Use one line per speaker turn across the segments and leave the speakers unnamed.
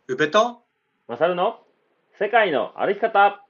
宇部と
マサルの世界の歩き方。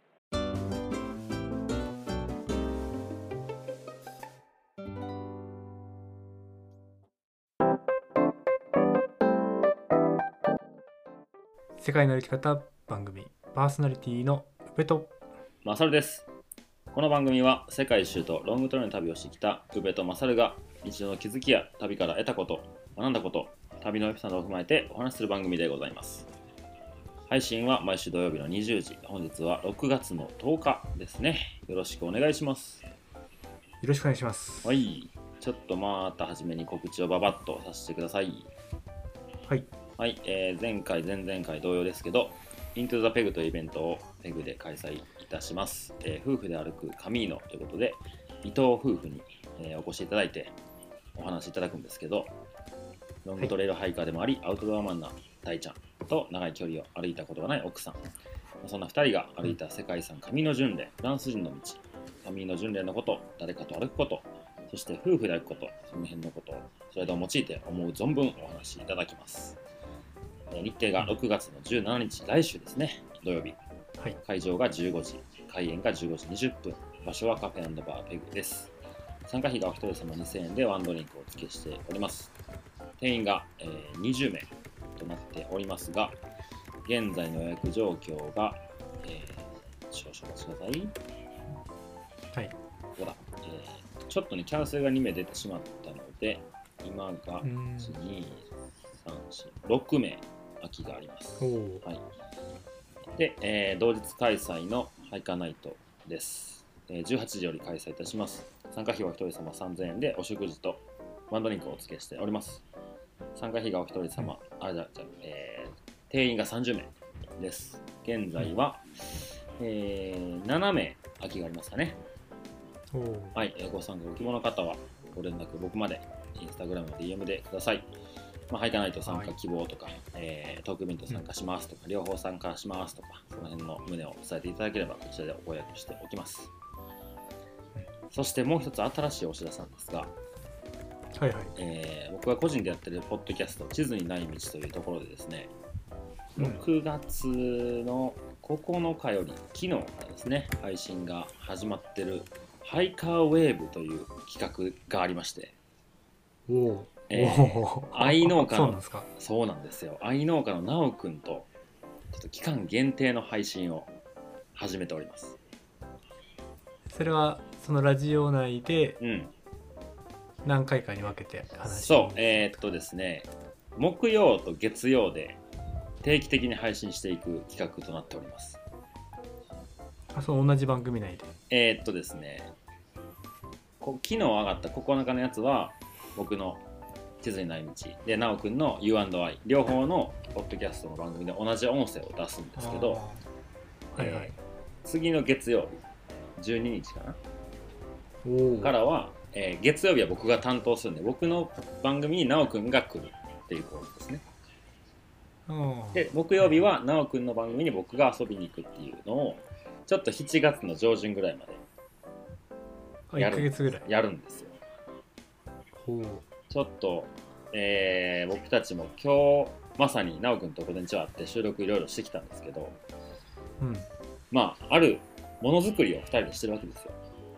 世界の歩き方番組パーソナリティの宇部と
マサルです。この番組は世界一周とロングトレイルの旅をしてきた宇部とマサルが日常の気づきや旅から得たこと、学んだこと、旅のエピソードを踏まえてお話しする番組でございます。配信は毎週土曜日の20時、本日は6月の10日ですね。よろしくお願いします。
よろしくお願いします。
はい、ちょっとまた初めに告知をババッとさせてください。
はい。
はい、前回前々回同様ですけど、Into the Peg というイベントをペグで開催いたします。夫婦で歩くカミーノということで、伊藤夫婦に、お越しいただいてお話しいただくんですけど、ロングトレイルハイカーでもあり、アウトドアマンな大ちゃんと長い距離を歩いたことがない奥さん、そんな2人が歩いた世界遺産カミーノ巡礼、フランス人の道、カミーノ巡礼のこと、誰かと歩くこと、そして夫婦で歩くこと、その辺のことをそれと用いて思う存分お話しいただきます。日程が6月の17日、来週ですね、土曜日。
はい。
会場が15時、開演が15時20分、場所はカフェ&バーペグです。参加費がお一人様2000円でワンドリンクをお付けしております。定員が、20名となっておりますが、現在の予約状況が、少々お待ちください。
はい。
ほら、ちょっとね、キャンセルが2名出てしまったので、今が1、2、3、4、6名空きがあります。はい。で、同日開催のハイカーナイトです。18時より開催いたします。参加費はお一人様3000円でお食事とワンドリンクをお付けしております。参加費がお一人様、定員が30名です。現在は、7名空きがありますかね。はい、ご参加ご希望の方はご連絡僕までインスタグラムの DM でください。ハイカーナイト参加希望とか、トークイベント参加しますとか、両方参加しますとか、その辺の旨を伝えていただければこちらでご予約しておきます。そしてもう一つ新しいお知らせなんですが、
はいはい。
僕が個人でやってるポッドキャスト地図にない道というところでですね、6月の9日より昨日からですね、配信が始まってるハイカーウェーブという企画がありまして、愛農家のそうなんですよ。愛農家のなおくんとちょっと期間限定の配信を始めております。
それはそのラジオ内で何回かに分けて話して
そうですね、木曜と月曜で定期的に配信していく企画となっております。
その同じ番組内で
ですね、昨日上がった9日のやつは僕の地図にない道で、なおくんの U&I 両方のポッドキャストの番組で同じ音声を出すんですけど、次の月曜日12日かなからは、月曜日は僕が担当するんで、僕の番組になおくんが来るっていうことですね。で木曜日はなおくんの番組に僕が遊びに行くっていうのをちょっと7月の上旬ぐらいまで
1ヶ月ぐらい
やるんですよ。ちょっと、僕たちも今日まさになおくんと午前中会って収録いろいろしてきたんですけど、あるものづくりを2人でしてるわけですよ。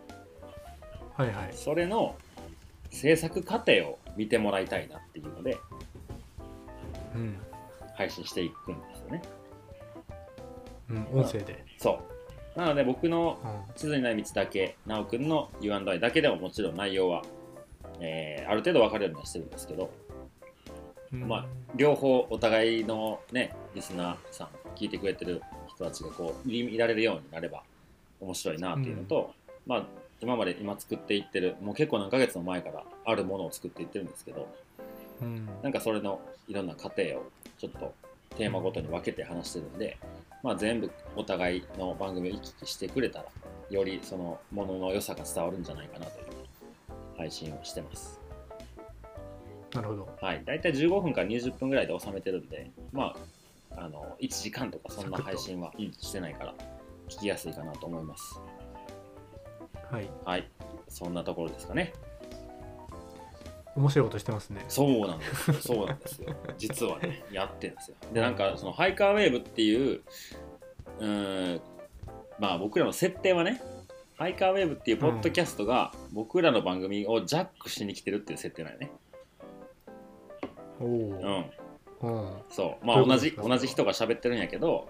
それの制作過程を見てもらいたいなっていうので、配信していくんですよね。
音声で。
そうなので僕の地図にない道だけ、なおくんの U&I だけでももちろん内容は、ある程度分かるようにはしてるんですけど、両方お互いのねリスナーさん聞いてくれてる人たちがこう見られるようになれば面白いなっていうのと、今まで作っていってるもう結構何ヶ月も前からあるものを作っていってるんですけど、なんかそれのいろんな過程をちょっとテーマごとに分けて話してるんで、全部お互いの番組を行き来してくれたらよりそのものの良さが伝わるんじゃないかなという配信をしてます。
なるほど。
はい、だいたい15分から20分ぐらいで収めてるんで、1時間とかそんな配信はしてないから聞きやすいかなと思います。はい、そんなところですかね。
面白いことしてますね。
そうなんですよ、そうなんですよ。実はね、やってるんですよ。で、なんかそのハイカーウェーブっていう、まあ僕らの設定はね、ハイカーウェーブっていうポッドキャストが僕らの番組をジャックしに来てるっていう設定なんよね。
おお。
うん。そう。まあ同じ人が喋ってるんやけど、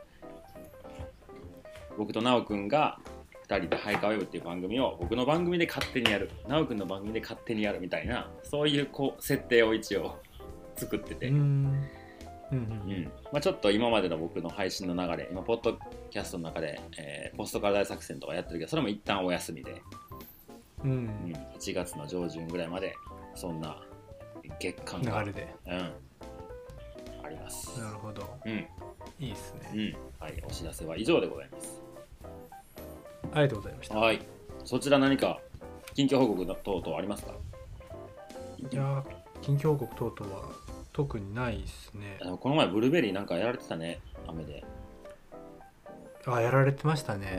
僕と直くんが2人でハイカーウェブっていう番組を僕の番組で勝手にやる、直くんの番組で勝手にやるみたいな、そういう設定を一応作ってて、まあ、ちょっと今までの僕の配信の流れ、今ポッドキャストの中で、ポストから大作戦とかやってるけど、それも一旦お休みで、1月の上旬ぐらいまでそんな月間が
流れで、
あります。
なるほど、いいです
ね。はい、お知らせは以上でございます。
ありがとうございました。
はい。そちら何か近況報告等々ありますか？
いや、近況報告等々は特にないですね。
この前ブルーベリーなんかやられてたね、雨で。
やられてましたね。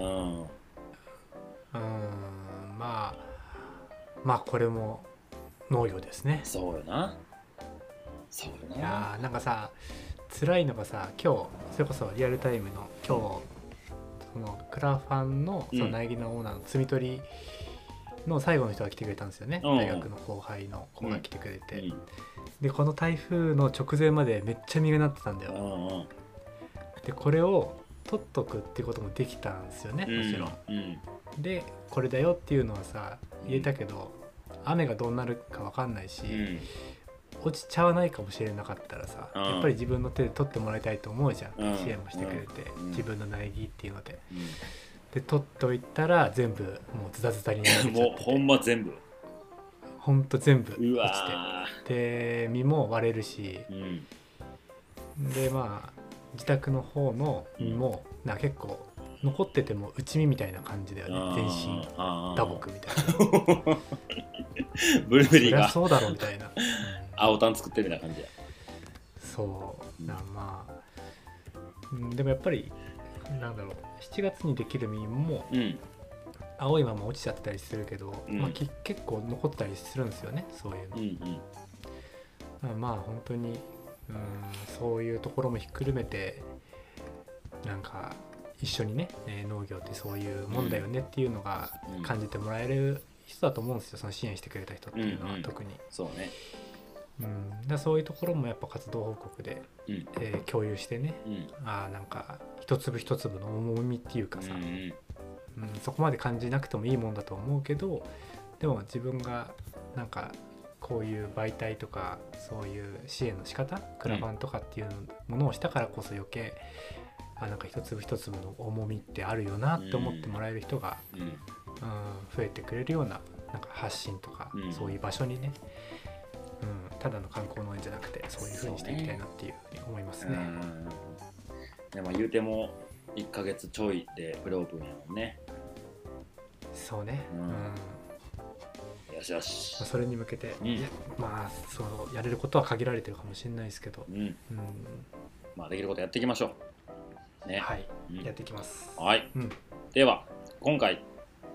まあこれも農業ですね。
そうよな。
いやなんかさ、辛いのがさ、今日それこそリアルタイムの今日、そのクラファンのその苗木のオーナーの摘み取りの最後の人が来てくれたんですよね。大学の後輩の子が来てくれて、でこの台風の直前までめっちゃ実がなってたんだよ。でこれを取っとくっていうこともできたんですよね、もちろん。でこれだよっていうのはさ言えたけど、雨がどうなるか分かんないし、落ちちゃわないかもしれなかったらさ、やっぱり自分の手で取ってもらいたいと思うじゃん。支援もしてくれて、自分の苗木っていうので、で取っといたら全部もうズタズタになっちゃってて、
もうほんま全部
ほんと全部落ちて、で実も割れるし、でまあ自宅の方の実も結構残ってても内実みたいな感じだよね。全身打撲みたいな。
ブルーベリーが
そうだろうみたいな。
青タン作ってるみたいな感じや。
そうまあ、でもやっぱりなんだろう、7月にできる実も、青いまま落ちちゃったりするけど、結構残ったりするんですよね、そういうの。まあ本当にそういうところもひっくるめて、なんか一緒にね、農業ってそういうもんだよねっていうのが感じてもらえる人だと思うんですよ、その支援してくれた人っていうのは特に。
そうね。
だそういうところもやっぱ活動報告で、共有してね、なんか一粒一粒の重みっていうかさ、そこまで感じなくてもいいもんだと思うけど、でも自分がなんかこういう媒体とかそういう支援の仕方、クラファンとかっていうものをしたからこそ余計なんか一粒一粒の重みってあるよなって思ってもらえる人が、増えてくれるような、なんか発信とか、そういう場所にね、ただの観光農園じゃなくてそういう風にしていきたいなっていうふうに思いますね。
でも言うても1ヶ月ちょいでプレオープンやもんね。
そうね。
よしよし。
それに向けて、まあそうやれることは限られてるかもしれないですけど、
まあできることやっていきましょう。ね。
はい、やっていきます。
はい。では今回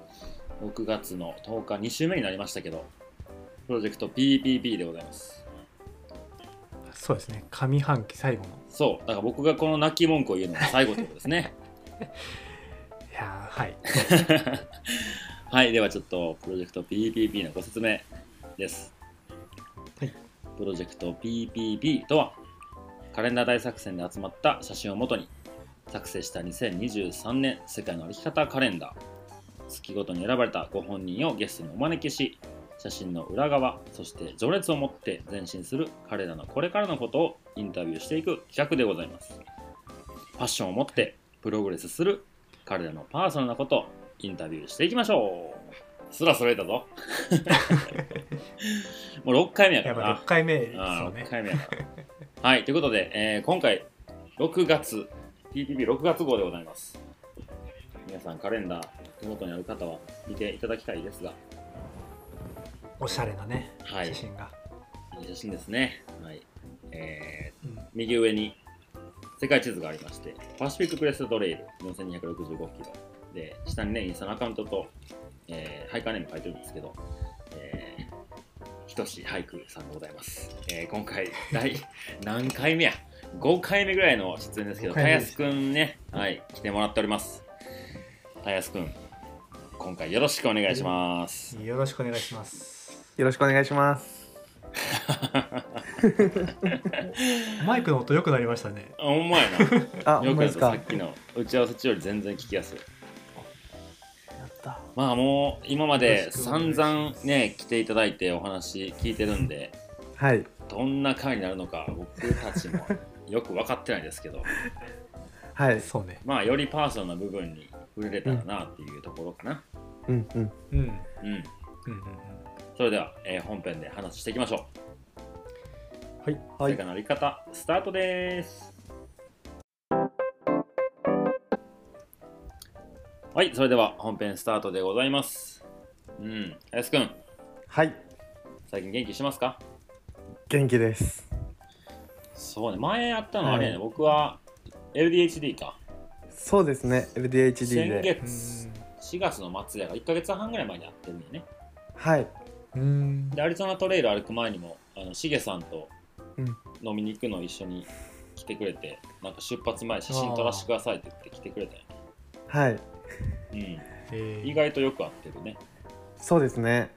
6月の10日2週目になりましたけど、プロジェクト PPP でございます。
そうですね、上半期最後の。
そうだから僕がこの泣き文句を言うのが最後ということですね。
いやはい
はい、ではちょっとプロジェクト PPP のご説明です。プロジェクト PPP とはカレンダー大作戦で集まった写真をもとに作成した2023年世界の歩き方カレンダー。月ごとに選ばれたご本人をゲストにお招きし、写真の裏側、そして情熱を持って前進する彼らのこれからのことをインタビューしていく企画でございます。パッションを持ってプログレスする彼らのパーソナルなことをインタビューしていきましょう。すらそれたぞ。もう6回目やからな。
やっぱ6回目ですよね。
6回目やから。はい、ということで、今回6月 PPP6 月号でございます。皆さんカレンダー手元にある方は見ていただきたいですが、
おしゃれなね、写真が
いい写真ですね。はい。右上に世界地図がありまして、パシフィッククレストトレイル4265キロで、下にねインスタのアカウントと、ハイカーネーム書いてるんですけど、 仁俳句さんでございます。今回何回目や5回目ぐらいの出演ですけど、たやすくんね、はい、来てもらっております。たやすくん、今回よろしくお願いします。
よろしくお願いします。
よろしくお願いします。
マイクの音良くなりましたね。
ほんまやな。よくやった。さっきの打ち合わせ中より全然聞きやすい。
やった。
まあもう今まで散々ね来ていただいてお話聞いてるんで、
はい。
どんな回になるのか僕たちもよく分かってないですけど、
はい。
そうね。
まあよりパーソナルな部分に触れれたらなっていうところかな。
うんうん
うんうんうんうん。
それでは、本編で話していきましょ
う。
はい。成果のあり方スタートです。はい、それでは本編スタートでございます。林くん。
はい。
最近元気してますか？
元気です。
そうね、前やったのあれやね、僕は LDHD か。
そうですね、LDHD で。
先月4月の末やが1ヶ月半ぐらい前にやってるんだよね。
はい。
でアリゾナトレイル歩く前にもしげさんと飲みに行くのを一緒に来てくれて、なんか出発前写真撮らせてくださいって言って来てくれたよね。
はい。
意外とよく合ってるね。
そうですね。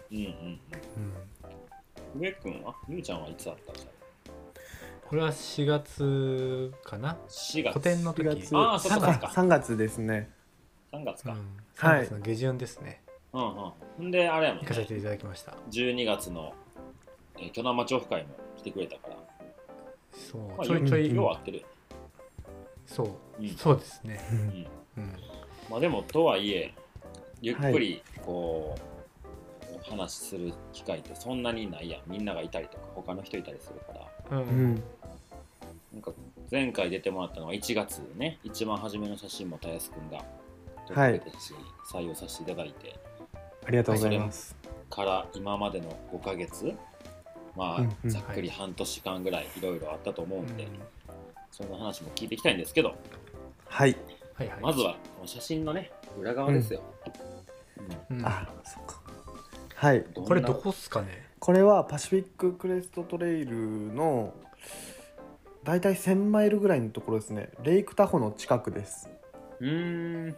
上くんはゆうちゃんはいつあったの？
これは4月かな。
4月
個展の時。
ああ、そうかそうか。
3月ですね。
3月か。
3月の下旬ですね。
ほんであれやもんね、
行かせていただきました。
12月の鋸南町オフ会も来てくれたから、
そう、
まあ、ちょいちょいよう合ってる。
そう、そうですね。
まあでもとはいえゆっくりこう、話する機会ってそんなにないやん。みんながいたりとか他の人いたりするから、なんか前回出てもらったのは1月ね、一番初めの写真もたやすくんが撮ってくれたし、採用させていただいて、
ありがとうございます。
から今までの5ヶ月、まあざっくり半年間ぐらいいろいろあったと思うんで、そんな話も聞いていきたいんですけど、
はい。
まずは写真のね裏側ですよ。
あ、そっか。はい。
これどこっすかね。
これはパシフィッククレストトレイルのだいたい1000マイルぐらいのところですね。レイクタホの近くです。
こん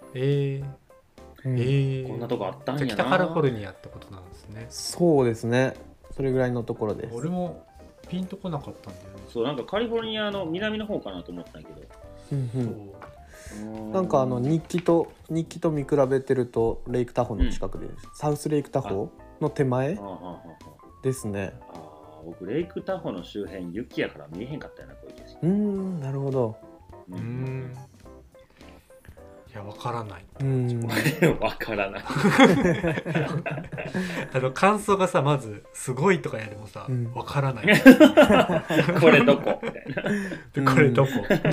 なとこあったんやな。
北カリフォルニアってことなんですね。
そうですね。それぐらいのところです。
俺もピンとこなかったんだよね。
そう、なんかカリフォルニアの南の方かなと思ったんやけど、
なんか日記と見比べてるとレイクタホの近くで、サウスレイクタホの手前ですね。
僕レイクタホの周辺雪やから見えへんかったよな、こういう景色。
なるほど。
いや、わからない。
わからない。
感想がさ、まずすごいとかやでもさ、わからない。
これどこみたいな。
これどこ。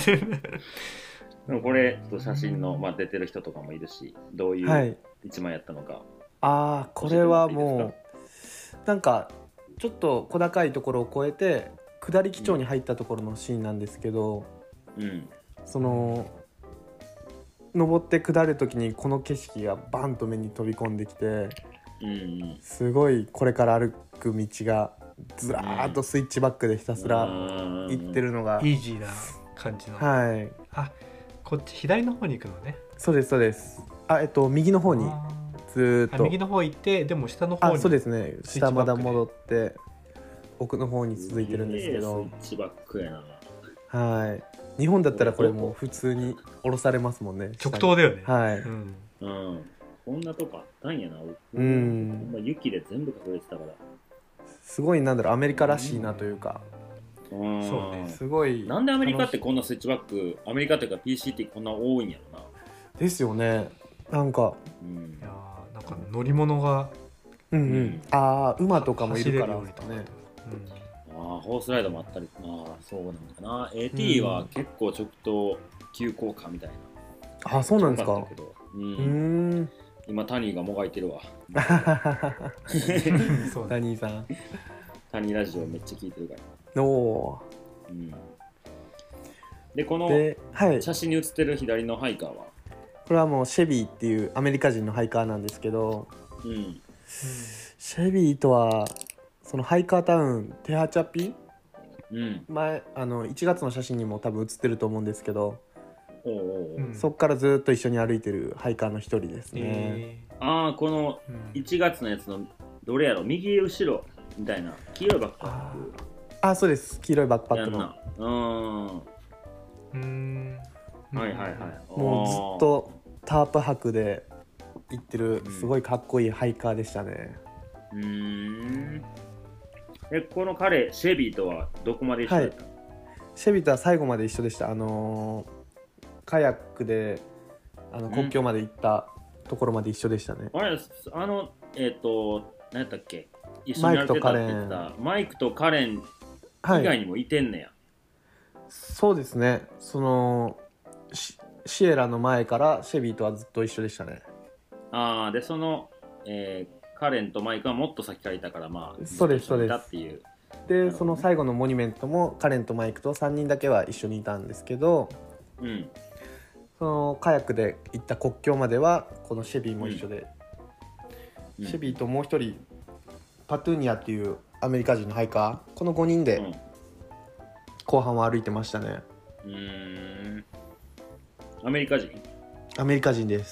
これ写真の、まあ、出てる人とかもいるし、どういう一枚やったのか。
これはもうなんかちょっと小高いところを越えて下り基調に入ったところのシーンなんですけど、その登って下る時にこの景色がバンと目に飛び込んできて、すごいこれから歩く道がずらーっとスイッチバックでひたすら行ってるのが
イージーな感じの。こっち左の方に行くのね。
そうですそうです。右の方にずっと
右の方行って、でも下の方に
そうですね、下まだ戻って奥の方に続いてるんですけど、
スイッチバックやな。
日本だったらこれもう普通に降ろされますもんね。
直投だよね。
こんなとこあったんやな。雪で全部隠れてたから、
すごいアメリカらしいなというか、
そうね、
すごい。
なんでアメリカってこんなスイッチバック、アメリカというか PCT こんな多いんやろな。
ですよね。なんか
いやなんか乗り物が
馬とかもいるからですかね。
ホースライドもあったり、そうなのかな。AT は結構直投急降下みたいな。
そうなんですか。
今タニーがもがいてるわ。
タニーさん、
タニーラジオめっちゃ聞いてるから。でこの写真に写ってる左のハイカーは、
これはもうシェビーっていうアメリカ人のハイカーなんですけど、シェビーとはそのハイカータウンテハチャピ、
前
1月の写真にも多分写ってると思うんですけど、
お
そっからずっと一緒に歩いてるハイカーの一人ですね。
ああ、この1月のやつのどれやろ、右後ろみたいな黄色いバックパック。
あ、そうです、黄色いバックパックの。
はいはいはい。
もうずっとタープ泊で行ってるすごいかっこいいハイカーでしたね。
この彼シェビーとはどこまで一緒だったの？
シェビーとは最後まで一緒でした。カヤックで国境まで行ったところまで一緒でしたね。
あれ何やったっけ、一緒にやってたって言ったマイクとカレン以外にもいてんねや。
そうですね、そのシエラの前からシェビーとはずっと一緒でしたね。
でその、カレンとマイクはもっと先からいたから、まあ
そうですそうです
っていう。
でその最後のモニュメントもカレンとマイクと3人だけは一緒にいたんですけど、そのカヤックで行った国境まではこのシェビーも一緒で、シェビーともう一人パトゥーニアっていうアメリカ人のハイカー、この5人で後半は歩いてましたね。
アメリカ人？
アメリカ人です。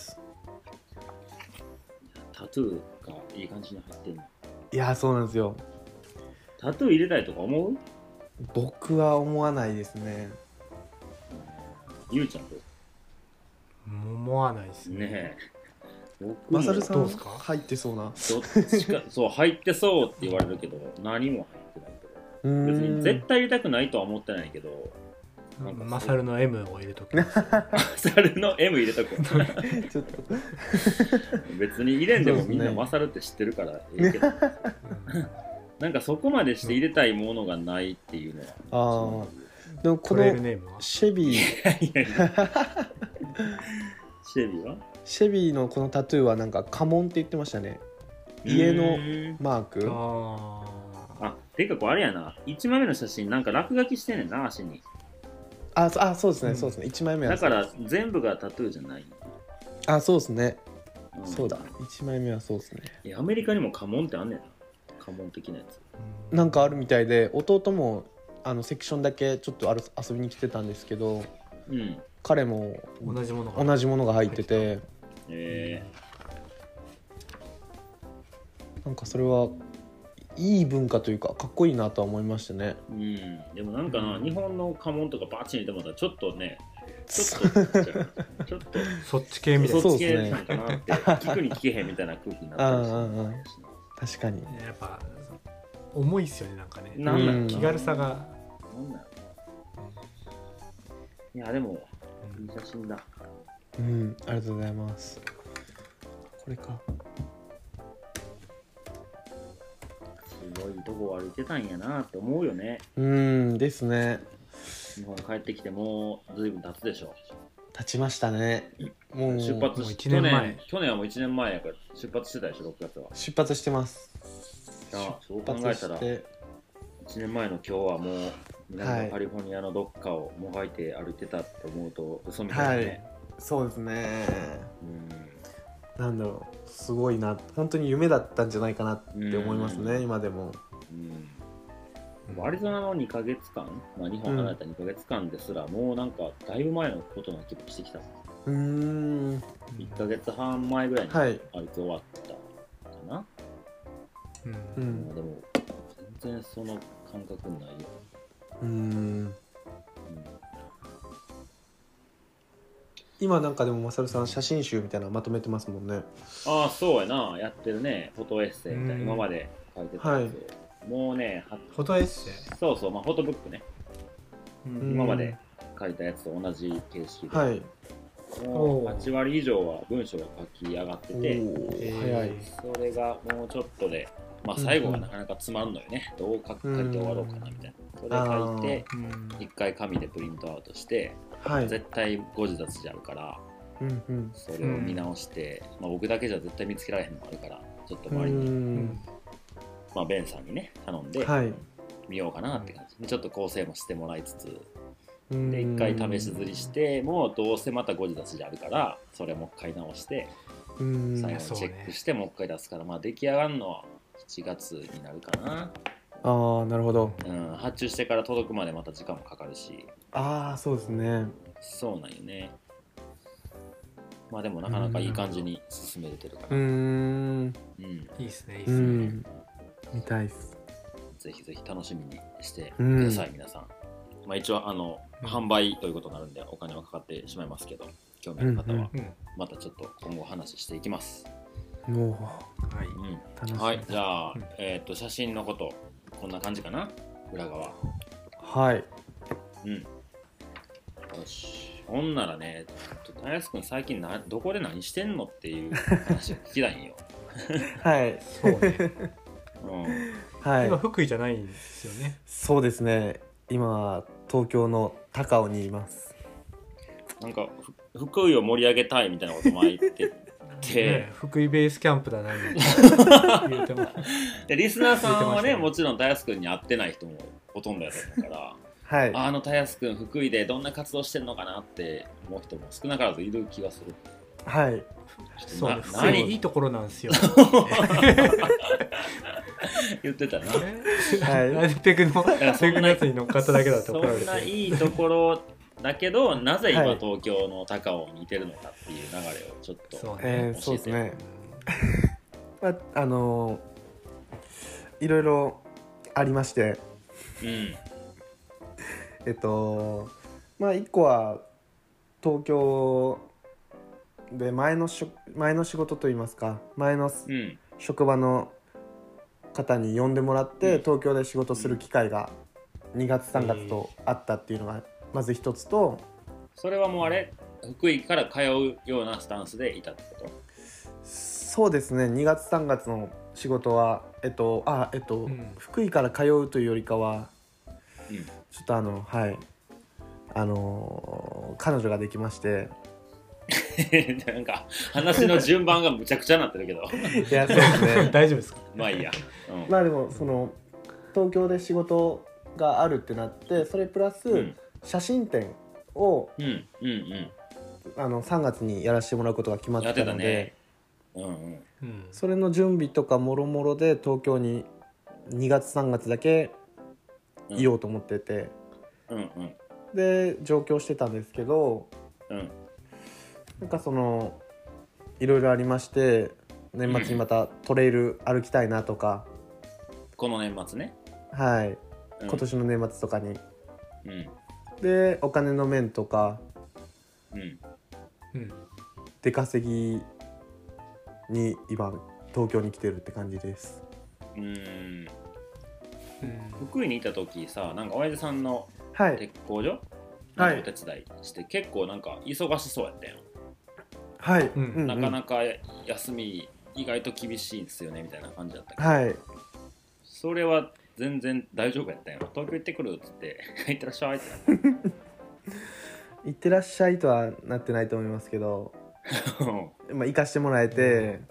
タトゥーがいい感じに入ってるの？
いや、そうなんですよ。
タトゥー入れたいとか思う？
僕は思わないですね。
ゆうちゃんと
思わないですね。
マサルさん入ってそうな。
どっちかそう入ってそうって言われるけど何も入ってないけど、別に絶対入れたくないとは思ってないけど、
マサルの M を入れとく。
マサルの M 入れとく。
ちょっと
別に入れんでもみんなマサルって知ってるからいいけど、なんかそこまでして入れたいものがないっていうのは。
でもこのシェビーシェビーのこのタトゥーはなんか家紋って言ってましたね。家のマーク。
てかこれあれやな、1枚目の写真なんか落書きしてんねんな、足に。
そうですね、そうですね、1枚目は
だから全部がタトゥーじゃない。
そうですね、そうだ、1枚目はそうですね。
アメリカにも家紋ってあんねんな、家紋的なやつ
なんかあるみたいで、弟もセクションだけちょっと遊びに来てたんですけど、彼も同じものが入ってて、なんかそれはいい文化というかかっこいいなとは思いましたね。
でもなんかな、日本の家紋とかバチンってもったらちょっとね、ちょっと
そっち系みたいな、
そっち系なんかなって聞くに聞けへんみたいな空気になったりして、
確かに
やっぱ重いっすよね、なんかね、気軽さが。
いやでもいい写真だ。
ありがとうございます。これか。
すごいとこ歩いてたんやなって思うよね。
ですね。
日本帰ってきてもうずいぶん経つでしょ。
経ちましたね。もう
出発
1年前。
去年はもう1年前やから出発してたでしょ、6月は。
出発してます。
そう考えたら1年前の今日はもう南のカリフォルニアのどっかをもがいて歩いてたって思うと嘘みたいなね。
そうですね。なんだろう、すごいな、本当に夢だったんじゃないかなって思いますね、今でも。
アリゾナの2ヶ月間、日本離れた2ヶ月間ですら、もうなんかだいぶ前のことな気がしてきた。1ヶ月半前ぐらいにあいつ終わったかな。でも全然その感覚ないよ。
今なんかでもマサルさん写真集みたいなのまとめてますもんね。
そうやな、やってるね、フォトエッセイみたいな、今まで書いてたやつ、もうね、
フォトエッセイ、
そうそう、フォトブックね、今まで書いたやつと同じ形式で、もう8割以上は文章が書き上がってて、
早い。
それがもうちょっとで、最後がなかなかつまんのよね、どう書いて終わろうかなみたいな。それ書いて一回紙でプリントアウトして、絶対誤字脱字あるから、それを見直して、僕だけじゃ絶対見つけられへんのもあるから、ちょっと周りにベンさんにね頼んで見ようかなって感じで、ちょっと構成もしてもらいつつで、一回試し刷りしてもうどうせまた誤字脱字あるからそれもう一回直して最後にチェックしてもう一回出すから、出来上がるのは 7月になるかな。
ああ、なるほど。
発注してから届くまでまた時間もかかるし。
ああ、そうですね。
そうなんよね。まあでもなかなかいい感じに進めれてるから。
いいっすね、いいっすね。
見たいっす。
ぜひぜひ楽しみにしてください、皆さん。まあ一応販売ということになるんでお金はかかってしまいますけど、興味ある方はまたちょっと今後話していきます。
はい、
楽しみ。はい、じゃあ、写真のことこんな感じかな、裏側。
はい。
よし。ほんならね、たやすくん最近どこで何してんのっていう話を聞きたいんよ。
はい。
そうね。
はい。
今福井じゃないんですよね。
そうですね。今東京の高尾にいます。
なんか福井を盛り上げたいみたいなことも言ってて、
福井ベースキャンプだな言うても
でリスナーさんはね、もちろんたやすくんに会ってない人もほとんどやと思うから。
はい、
たやすくん福井でどんな活動してんのかなって思う人も少なからずいる気がする。
はい。
そうです。何いいところなんですよ。
言ってたな。
はい。ペグのやつに乗っかっただけだと怒られて。
そんないいところだけど、なぜ今東京の高尾にいてるのかっていう流れをちょっと教えて。
そうですね。いろいろありまして。まあ一個は東京で前の仕事といいますか、前の職場の方に呼んでもらって東京で仕事する機会が2月3月とあったっていうのがまず一つと、
それはもう福井から通うようなスタンスでいたってこと？
そうですね。2月3月の仕事は福井から通うというよりかは、ちょっと彼女ができまして。
なんか話の順番がむちゃくちゃなってるけど。
いや、そうですね。
大丈夫ですか？
まあいいや。
まあでも東京で仕事があるってなって、それプラス写真展を3月にやらせてもらうことが決まってたので、それの準備とかもろもろで東京に2月3月だけいようと思ってて、で上京してたんですけど、なんかいろいろありまして、年末にまたトレイル歩きたいなとか、
この年末ね。
はい、今年の年末とかに、でお金の面とか、出稼ぎに今東京に来てるって感じです。
福井にいた時さ、なんか親父さんの鉄工所のお手伝いして、結構なんか忙しそうやったよ。
はい、
なかなか休み意外と厳しいんですよねみたいな感じだったけど、
はい、
それは全然大丈夫やったよ。東京行ってくるっつって行ってらっしゃいって
行ってらっしゃいとはなってないと思いますけどまあ行かしてもらえて、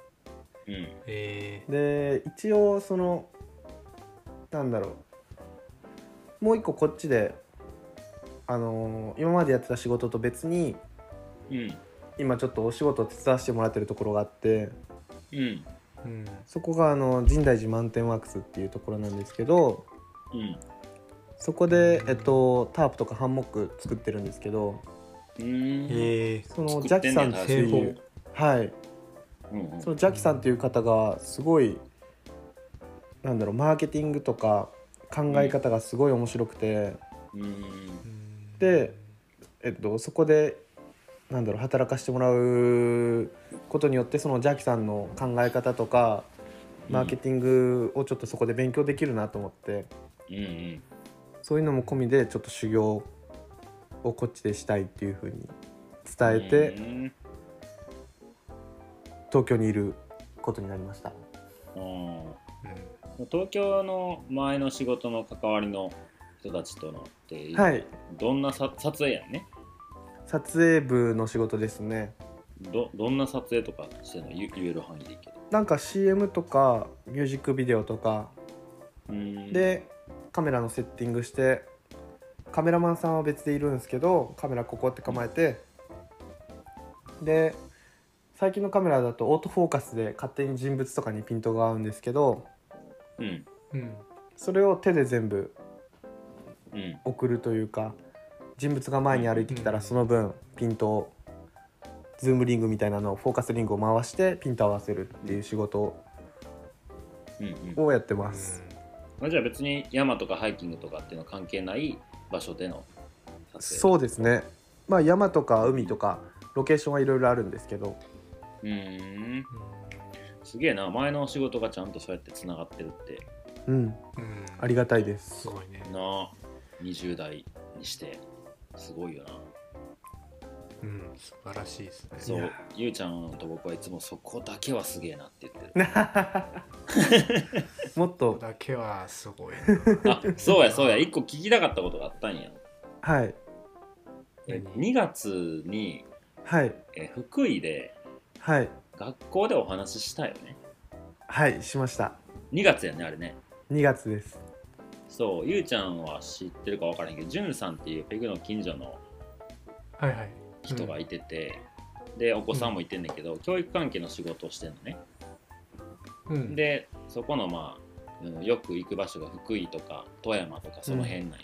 で一応なんだろう、もう一個こっちで今までやってた仕事と別に、今ちょっとお仕事を手伝わせてもらってるところがあって、そこが深大寺マウンテンワークスっていうところなんですけど、そこで、タープとかハンモック作ってるんですけど、そのジャキさんっていう、そのジャキさんっていう方がすごいマーケティングとか考え方がすごい面白くて、で、そこで働かせてもらうことによって、そのジャキさんの考え方とかマーケティングをちょっとそこで勉強できるなと思って、そういうのも込みでちょっと修行をこっちでしたいっていう風に伝えて、東京にいることになりました。
東京の前の仕事の関わりの人たちとのって、どんな撮影やんね。
撮影部の仕事ですね。
どんな撮影とかしてんの？言える範囲でいいけど。
なんか CM とかミュージックビデオとかでカメラのセッティングして、カメラマンさんは別でいるんですけど、カメラここって構えて、で最近のカメラだとオートフォーカスで勝手に人物とかにピントが合うんですけど、
うん
それを手で全部
うん
送るというか、人物が前に歩いてきたらその分ピントをズームリングみたいなのをフォーカスリングを回してピント合わせるっていう仕事をやってます。
じゃあ別に山とかハイキングとかっていうのは関係ない場所での撮影？
そうですね。まあ山とか海とかロケーションはいろいろあるんですけど。
すげえな、前の仕事がちゃんとそうやってつながってるって。
ありがたいです。
すごいね。
な20代にしてすごいよな。
素晴らしいですね。
そう、ゆうちゃんと僕はいつもそこだけはすげえなって言ってる。
もっと
だけはすごい
な。あ、そうや一個聞きたかったことがあったんや。
はい。
2月に、
はい、
福井で、
はい、
学校でお話ししたよね。
はい、しました。
2月やね、あれね。
2月です。
そう、ゆうちゃんは知ってるか分からへんけど、じゅんさんっていうペグの近所の人がいてて、でお子さんもいてんねんけど、教育関係の仕事をしてんのね。でそこのまあよく行く場所が福井とか富山とかその辺なんや。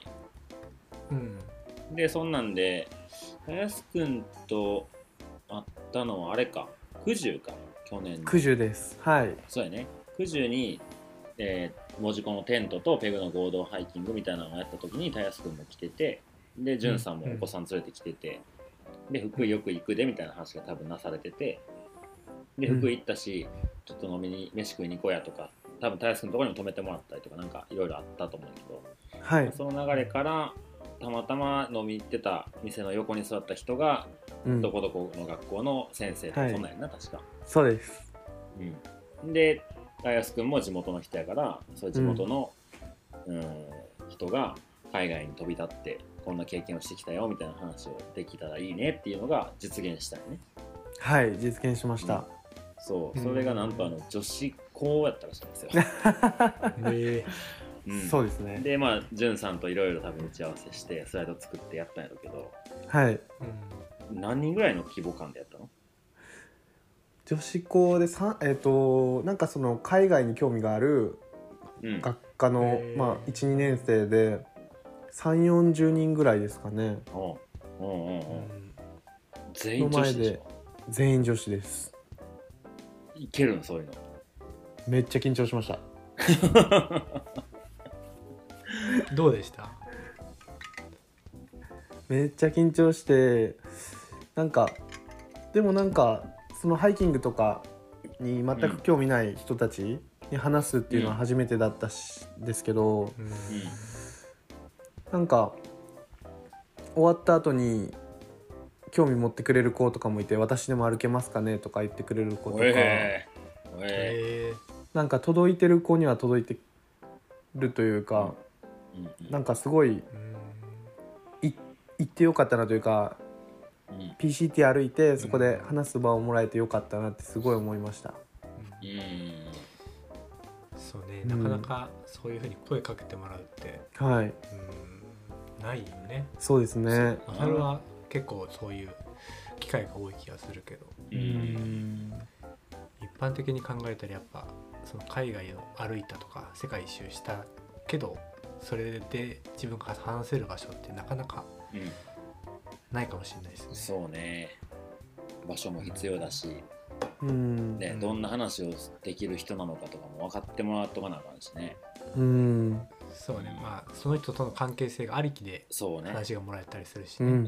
でそんなんで林くんと会ったのはあれか、九十か、去年の
九十です。はい、
そうやね。九十に門司港のテントとペグの合同ハイキングみたいなのをやった時にたやすくんも来てて、でじゅんさんもお子さん連れてきてて、で福井よく行くでみたいな話が多分なされてて、で福井行ったし、ちょっと飲みに飯食いに行こうやとか、多分たやすくんのところにも泊めてもらったりとかなんかいろいろあったと思うんだけど、
はい、
その流れからたまたま飲み行ってた店の横に座った人が、どこどこの学校の先生で、そんなんやな、確か。
そうです。
で林くんも地元の人やから、そういう地元の、人が海外に飛び立ってこんな経験をしてきたよみたいな話をできたらいいねっていうのが実現したよね。
はい、実現しました。
そう、それがなんと女子校やったらしいんですよ。
そうですね。
でまあじゅんさんといろいろ多分打ち合わせしてスライド作ってやったんやろうけど、
はい、
何人ぐらいの規模感でやったの？
女子校でなんかその海外に興味がある学科の、まあ 1,2 年生で30-40人ぐらいですかね。
全員女子でしょ？
全員女子です。
いけるの？そういうの
めっちゃ緊張しました。
どうでした？
めっちゃ緊張して、なんかでもなんかそのハイキングとかに全く興味ない人たちに話すっていうのは初めてだったですけど、なんか終わった後に興味持ってくれる子とかもいて、私でも歩けますかねとか言ってくれる子とか、なんか届いてる子には届いてるというか、なんかすごい行ってよかったなというか、PCT 歩いてそこで話す場をもらえてよかったなってすごい思いました。
そうね、なかなかそういう風に声かけてもらうって、ないよね。
そうですね。
それは結構そういう機会が多い気がするけど、一般的に考えたらやっぱその海外を歩いたとか世界一周したけど、それで自分が話せる場所ってなかなかないかもしれないですね。
そうね、場所も必要だし、どんな話をできる人なのかとかも分かってもらっとかなあかんしね。
そうね、まあその人との関係性がありきで話がもらえたりするしね。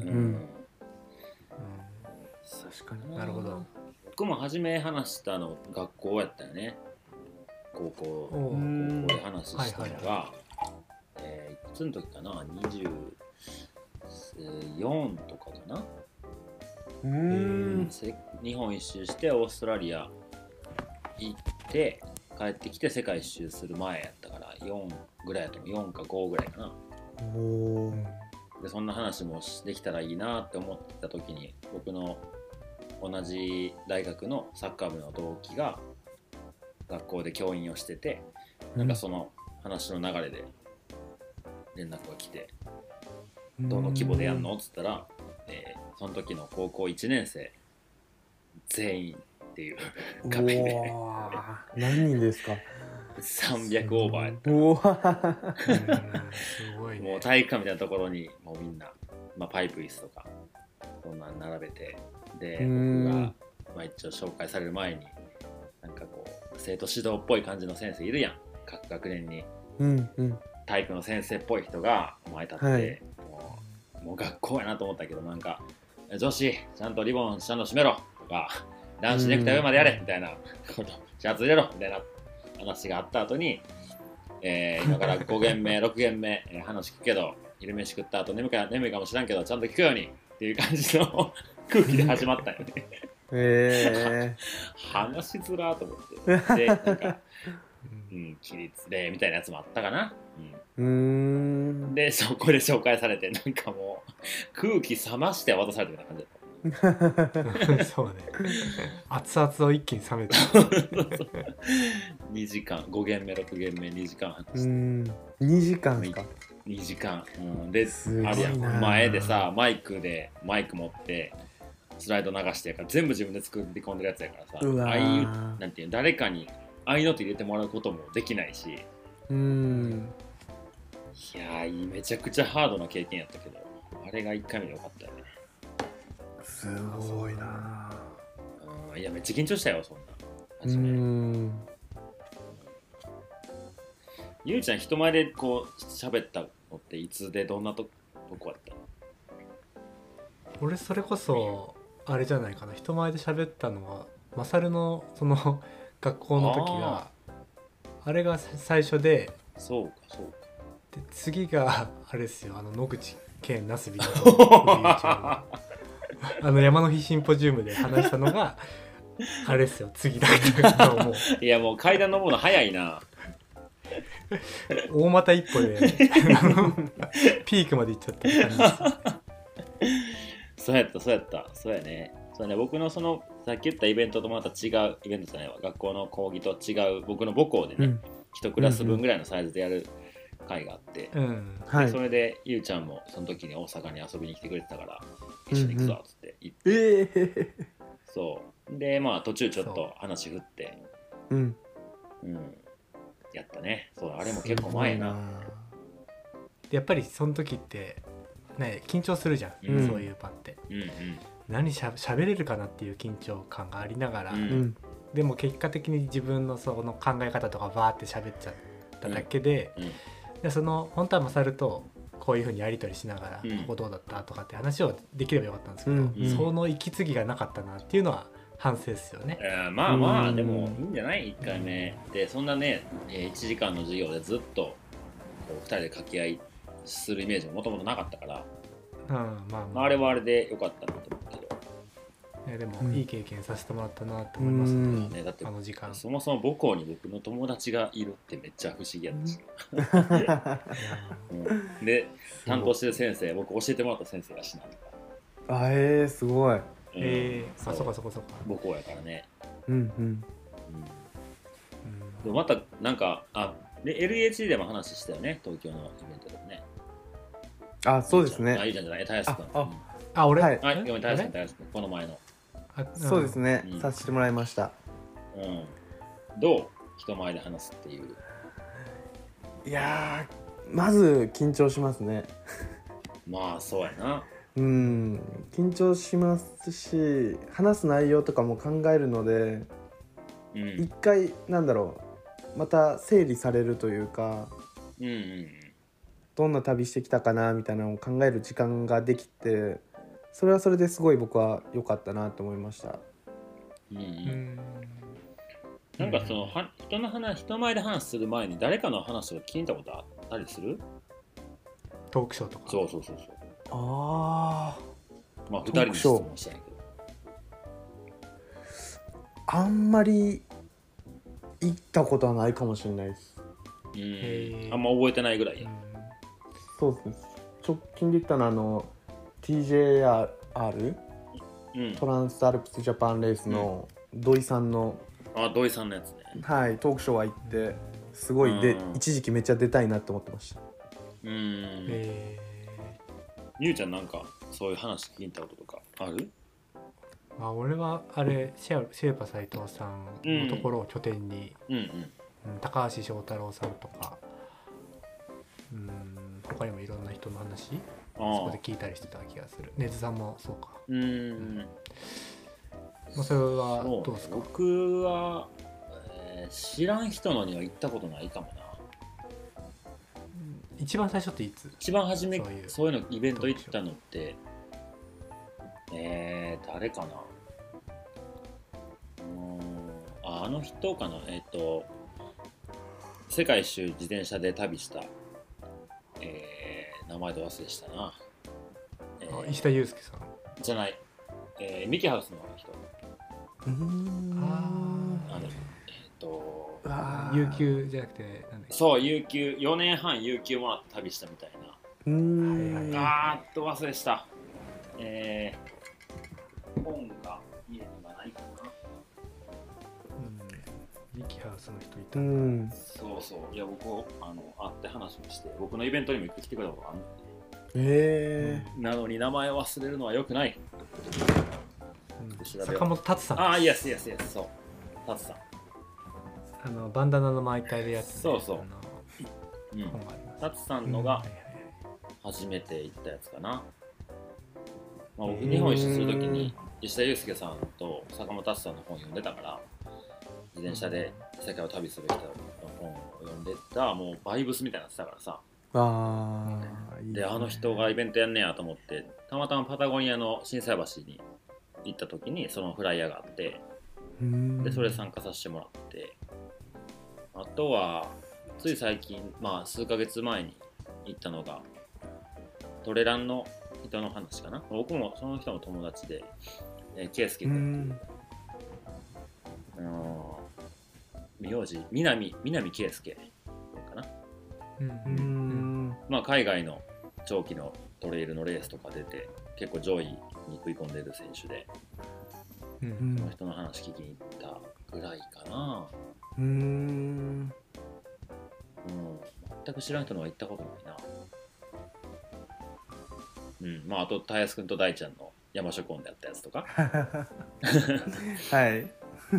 確かに。
なるほど。
僕も初め話したの学校やったよね。高校で話したのが、いつの時かな、24とかかな。日本一周してオーストラリア行って帰ってきて世界一周する前やったから4ぐらいやと思う。4か5ぐらいかな。でそんな話もできたらいいなって思ってた時に、僕の同じ大学のサッカー部の同期が学校で教員をしてて、なんかその話の流れで連絡が来て、どの規模でやんのっつったら、その時の高校1年生全員っていう壁で
何人ですか？
300オーバーやった。
お
すごいね。
もう体育館みたいなところにもうみんな、パイプ椅子とかそんなん並べて、で僕が、一応紹介される前になんかこう生徒指導っぽい感じの先生いるやん、各学年に。体育の先生っぽい人が前立って、もう学校やなと思ったけど、なんか女子ちゃんとリボンちゃんと締めろとか、男子ネクタイ上までやれみたいなこと、シャツ入れろみたいな話があった後に、今から5限目6限目、話聞くけど昼飯食った後眠いかもしらんけどちゃんと聞くようにっていう感じの空気で始まったよね。話しづらーと思って、でなんか起立でみたいなやつもあったかな。でそこで紹介されて、なんかもう空気冷まして渡されてるみたいな感じだった。
そうね、熱々を一気に冷めた。
2時間5限目6限目2時間話して、
2時間ですか。
2時間、であるやん、前でさマイク持ってスライド流してやから、全部自分で作り込んでるやつやからさ、なんていう、誰かに合いの手入れてもらうこともできないし、いやめちゃくちゃハードな経験やったけど、あれが1回目でよかったよね。
すごいな。
いやめっちゃ緊張したよ、そんな初め。ゆうちゃん人前でこう喋ったのっていつでどんなとこやった？
俺それこそあれじゃないかな、人前で喋ったのはマサルのその学校の時があれが最初で、
そうか
で次があれですよ、野口健なすびの山の日シンポジウムで話したのがあれですよ、次だったと思う。
いやもう階段登るの早いな。
大股一歩でピークまで行っちゃった感じです。
そうやね。僕のそのさっき言ったイベントとまた違うイベントじゃないわ、学校の講義と違う僕の母校でね、1クラス分ぐらいのサイズでやる会があって、それでゆうちゃんもその時に大阪に遊びに来てくれてたから一緒に行くぞっつって行って、そうで途中ちょっと話振ってやったね。そう、あれも結構前やな。
やっぱりその時ってね、緊張するじゃん、そういう場って、何しゃべれるかなっていう緊張感がありながら、でも結果的に自分のその考え方とかバーって喋っちゃっただけで、でその本当はマサルとこういう風にやり取りしながら、ここどうだったとかって話をできればよかったんですけど、その息継ぎがなかったなっていうのは反省ですよね。
でもいいんじゃない？ 1 回目でそんなね、1時間の授業でずっとこう2人で掛け合いするイメージももともとなかったから、あれはあれでよかったなと思うけど、
でもいい経験させてもらったなと思いますね。
だって
あの時間
そもそも母校に僕の友達がいるってめっちゃ不思議やったし、で担当してる先生、僕教えてもらった先生がしなとか、
すごい。
そうか
母校やからね。でもまたなんかLHD でも話したよね、東京のイベントでもね。
そうですね。
いいじゃない、たやすくん。
俺
ごめん、たやすくんこの前の。
そうですね、させてもらいました。
どう？人前で話すっていう。
いやまず緊張しますね。
そうやな。
緊張しますし、話す内容とかも考えるので、一回また整理されるというか、どんな旅してきたかなみたいなのを考える時間ができて、それはそれですごい僕は良かったなと思いました。
なんかその人前で話する前に誰かの話を聞いたことあったりする？
トークショーとか。
そう。2人に質問したんやけど。
あんまり行ったことはないかもしれないです。
あんま覚えてないぐらいや。
そうですね。直近で言ったのはTJR、トランスアルプスジャパンレースの土井さんの、
土井さんのやつね。
トークショーは行ってすごい一時期めっちゃ出たいなって思ってました。
ゆうちゃんなんかそういう話聞いたこととかある？
俺はあれシェーパ斎藤さんのところを拠点に高橋翔太郎さんとか、他にもいろんな人の話そこで聞いたりしてた気がする。根津さんもそうか。まあ、それはどうですか？
僕は、知らん人のには行ったことないかもな。
一番最初っていつ？
一番初めそういうのイベント行ったのって誰かな。あの人かな。世界一周自転車で旅した、名前で忘れしたな。
石田祐介さん
じゃない、ミキハウスの人。
有給じゃなくてなんだっけ。
そう、有給4年半有給もらって旅したみたいな。忘れした。本が家にはないかな。
ミキハウスの人いた。
そうそう。いや僕会って話もして僕のイベントにも一回来てくれたことあるので。なのに名前忘れるのは良くない。
坂本達さん。
イエスそう達さん。
バンダナの巻いてあるやつ、ね、
そう達さんのが初めて行ったやつかな。僕日本一周するときに石田祐介さんと坂本達さんの本読んでたから、自転車で世界を旅する人の本を読んでた。もうバイブスみたいになってたからさ。であの人がイベントやんねやと思って、たまたまパタゴニアの心斎橋に行った時にそのフライヤーがあって、でそれ参加させてもらって、あとはつい最近、数ヶ月前に行ったのがトレランの人の話かな。僕もその人の友達で、圭介君っていう名字南圭介かな。海外の長期のトレイルのレースとか出て結構上位に食い込んでる選手で、その人の話聞きに行ったぐらいかな。全く知らん人のは行ったことないな。あとたやすくんと大ちゃんの山諸コンでやったやつとか
はい、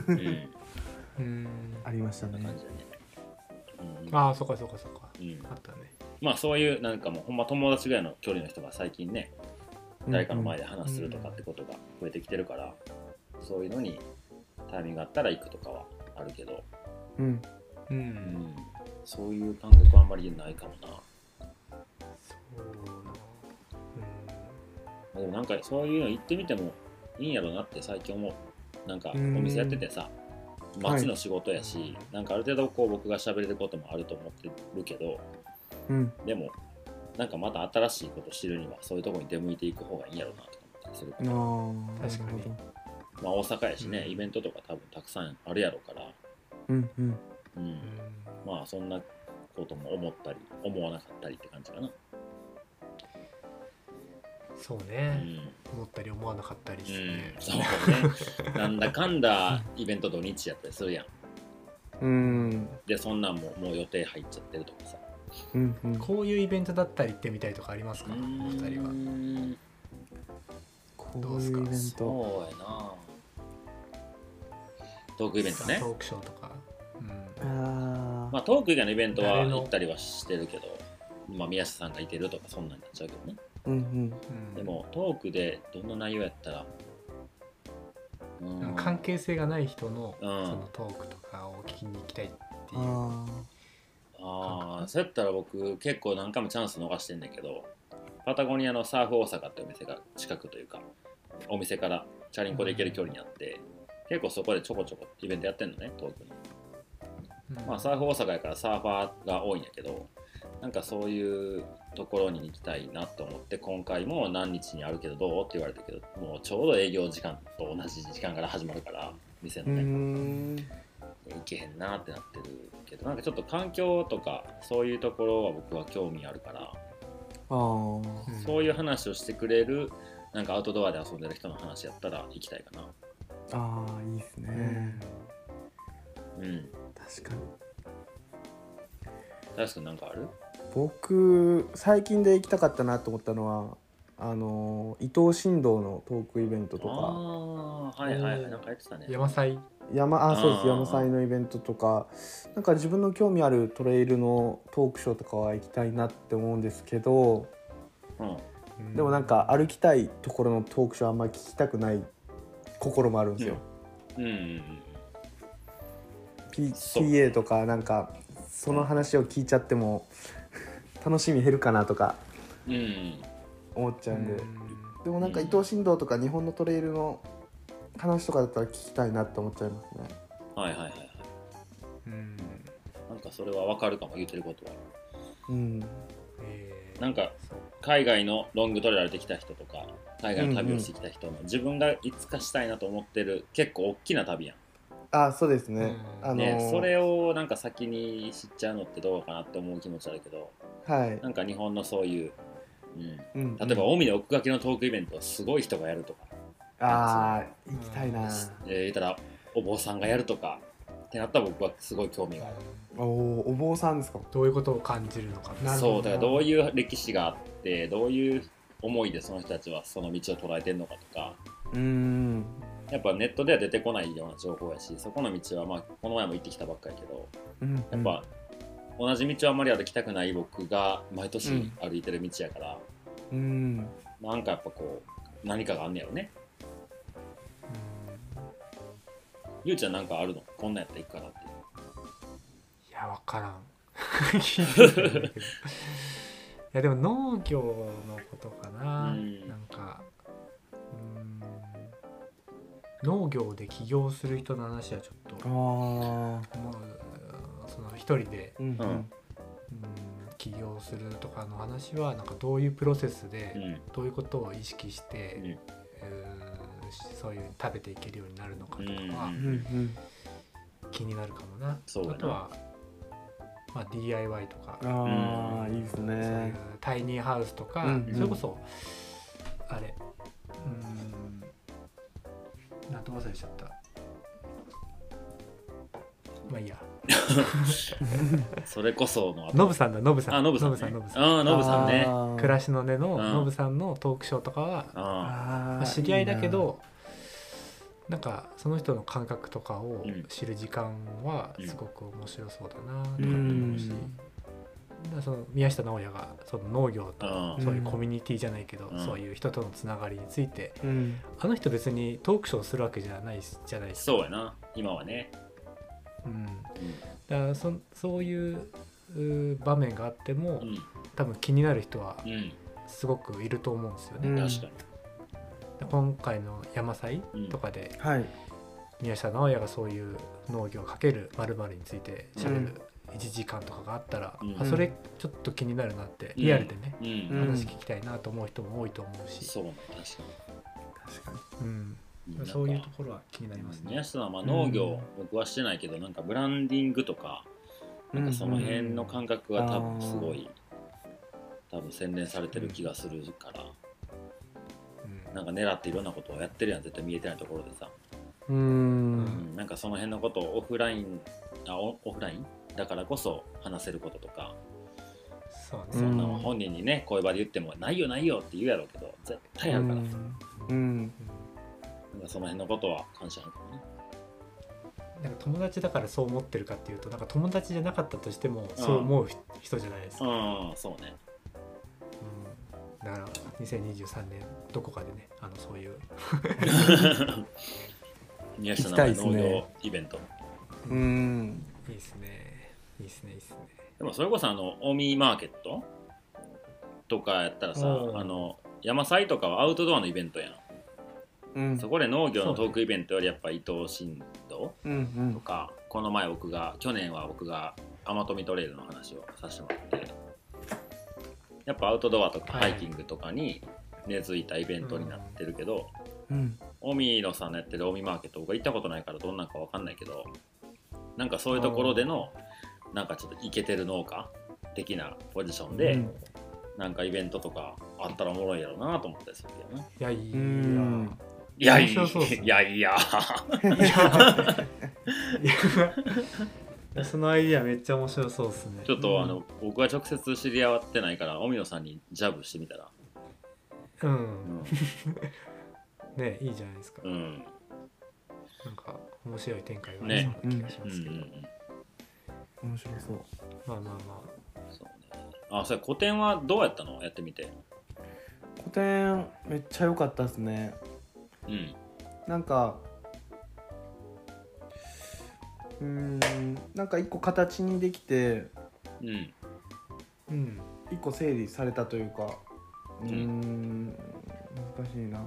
ありましたね。
そんな感じだね。
そうか、あったね。
そういうなんかもうほんま友達ぐらいの距離の人が最近ね、誰かの前で話するとかってことが増えてきてるから、そういうのにタイミングがあったら行くとかはあるけど、そういう感覚はあんまりないかもな。でもなんかそういうの行ってみてもいいんやろうなって最近思う。なんかお店やっててさ、街の仕事やし、なんかある程度こう僕が喋れることもあると思ってるけど、でもなんかまた新しいことを知るにはそういうところに出向いていく方がいいんやろうなと思ったりするから。
確かに。
大阪やしね、イベントとか多分たくさんあるやろうから、そんなことも思ったり思わなかったりって感じかな。
そうね、思ったり思わなかったりしてね。
そうね。なんだかんだイベント土日やったりするやん。でそんなんもう予定入っちゃってるとかさ。
こういうイベントだったら行ってみたいとかありますか、お二人は。
こういうイベント。
そうやな。トークイベントね。
トークショーとか。
トーク以外のイベントは行ったりはしてるけど、宮下さんがいてるとかそんなんになっちゃうけどね。でもトークでどんな内容やったら、
関係性がない人のそのトークとかを聞きに行きたいっていう。
そうやったら僕結構何回もチャンス逃してんだけど、パタゴニアのサーフ大阪ってお店が近くというか、お店からチャリンコで行ける距離にあって、結構そこでちょこちょこイベントやってんのね、トークの。サーフ大阪やからサーファーが多いんやけど、なんかそういうところに行きたいなと思って、今回も何日にあるけどどうって言われたけど、もうちょうど営業時間と同じ時間から始まるから店のね、行けへんなってなってるけど、なんかちょっと環境とかそういうところは僕は興味あるから、そういう話をしてくれるなんかアウトドアで遊んでる人の話やったら行きたいかな。
いいですね。確かに。
大輔君なんかある？
僕最近で行きたかったなと思ったのは伊藤新道のトークイベントとか。
なんかやってたね。
山祭
そうです、山祭のイベントとか、なんか自分の興味あるトレイルのトークショーとかは行きたいなって思うんですけど、でもなんか歩きたいところのトークショーあんまり聞きたくない心もあるんですよ。PA とかなんかその話を聞いちゃっても楽しみ減るかなとか思っちゃうんで、でもなんか伊藤新道とか日本のトレイルの話とかだったら聞きたいなって思っちゃいますね。
はいはいはいはい。なんかそれは分かるかも、言ってることは。なんか海外のロングトレイルできた人とか海外の旅をしてきた人も、自分がいつかしたいなと思ってる結構大きな旅やん。
そうですね。
それをなんか先に知っちゃうのってどうかなって思う気持ちあるけど、なんか日本のそういう、例えば近江の奥掛けのトークイベントをすごい人がやるとか、
行きたいな。
言ったらお坊さんがやるとかってなったら僕はすごい興味がある。
お坊さんですか。
どういうことを感じるのか。
そうだからどういう歴史があってどういう思いでその人たちはその道を捉えてるのかとか、やっぱネットでは出てこないような情報やし、そこの道はまあこの前も行ってきたばっかりけど、やっぱ同じ道をあんまり歩きたくない僕が毎年歩いてる道やから、なんかやっぱこう何かがあんねやろね。ゆうちゃんなんかあるの？こんなんやったら行くかなっていう。
いや分からん。いやでも農業のことかな。なんか農業で起業する人の話はちょっともうその一人で、起業するとかの話はなんかどういうプロセスで、どういうことを意識して、そういう食べていけるようになるのかとかは気になるかもな。あとは、DIY とか、
いいですね。
そういうタイニーハウスとか、それこそあれなんと忘れちゃった。まあいいや。
それこその
ノブさんね。暮らしの根のノブさんのトークショーとかは知り合いだけど、なんかその人の感覚とかを知る時間はすごく面白そうだなとかって思うし、その宮下直哉がその農業とそういうコミュニティじゃないけど、そういう人とのつながりについて、あの人別にトークショーするわけじゃないじゃないですか。
そうやな、今はね。
だからそういう場面があっても、多分気になる人はすごくいると思うんですよね。
確かに。
今回の山祭とかで、宮下直哉がそういう農業かける〇〇について喋る1時間とかがあったら、それちょっと気になるなってリアルでね、話聞きたいなと思う人も多いと思うし、
そうね、確か
に、そういうところは気になりますね。
宮下は農業、僕はしてないけど、なんかブランディングとか、なんかその辺の感覚が多分すごい洗練されてる気がするから、なんか狙っていろんなことをやってるやん、絶対見えてないところでさ。なんかその辺のことをオフラインだからこそ話せることとか、そんな本人にね声場で言ってもないよないよって言うやろうけど、絶対あるから、なんかその辺のことは感謝あるかもね。
なんか友達だからそう思ってるかっていうと、なんか友達じゃなかったとしてもそう思う人じゃないですか。
そうね。
だから2023年どこかでね、そういう
宮下の農業イベント、
いいですね。
でもそれこそ近江マーケットとかやったらさ、山祭とかはアウトドアのイベントやん。そこで農業のトークイベントよりやっぱ伊藤新道とか、去年は僕が天富トレイルの話をさせてもらって、やっぱアウトドアとかハイキングとかに根付いたイベントになってるけど、近江野さんのやってる近江マーケット、僕は行ったことないからどんなんか分かんないけど、なんかそういうところでのなんかちょっとイケてる農家的なポジションで、なんかイベントとかあったらおもろいやろうなと思ったりするけどね。
いや面白そうですね。そのアイディアめっちゃ面白そうですね。
ちょっと僕は直接知り合ってないから近江野さんにジャブしてみたら、
ね、いいじゃないですか。 なんか面白い展開がありそうな気がしますけど、
面白そう。
まあまあま
あそうね。それ古典はどうやったの？やってみて。
古典めっちゃ良かったですね。なんかなんか一個形にできて、一個整理されたというか、難しいな。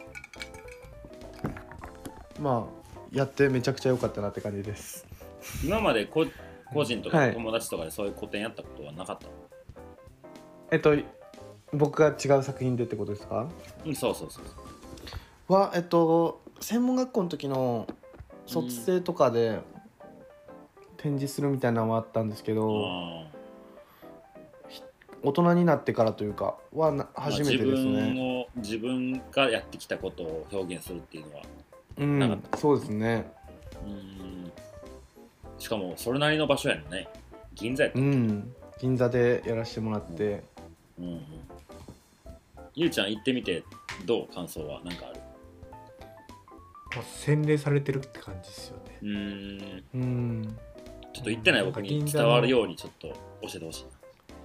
まあやってめちゃくちゃ良かったなって感じです。
今まで個人とか友達とかでそういう古典やったことはなかったの？
僕が違う作品でってことですか？
そうそうそう。
は専門学校の時の卒生とかで展示するみたいなのはあったんですけど、大人になってからというかは初めてですね。
自分がやってきたことを表現するっていうのはなかった。
そうですね。
しかもそれなりの場所やのね。銀座やったっけ？
銀座でやらせてもらって、
ゆうちゃん行ってみてどう？感想は何かある？
洗練されてるって感じですよ
ね。ちょっと行ってない僕に伝わるようにちょっと教えてほしい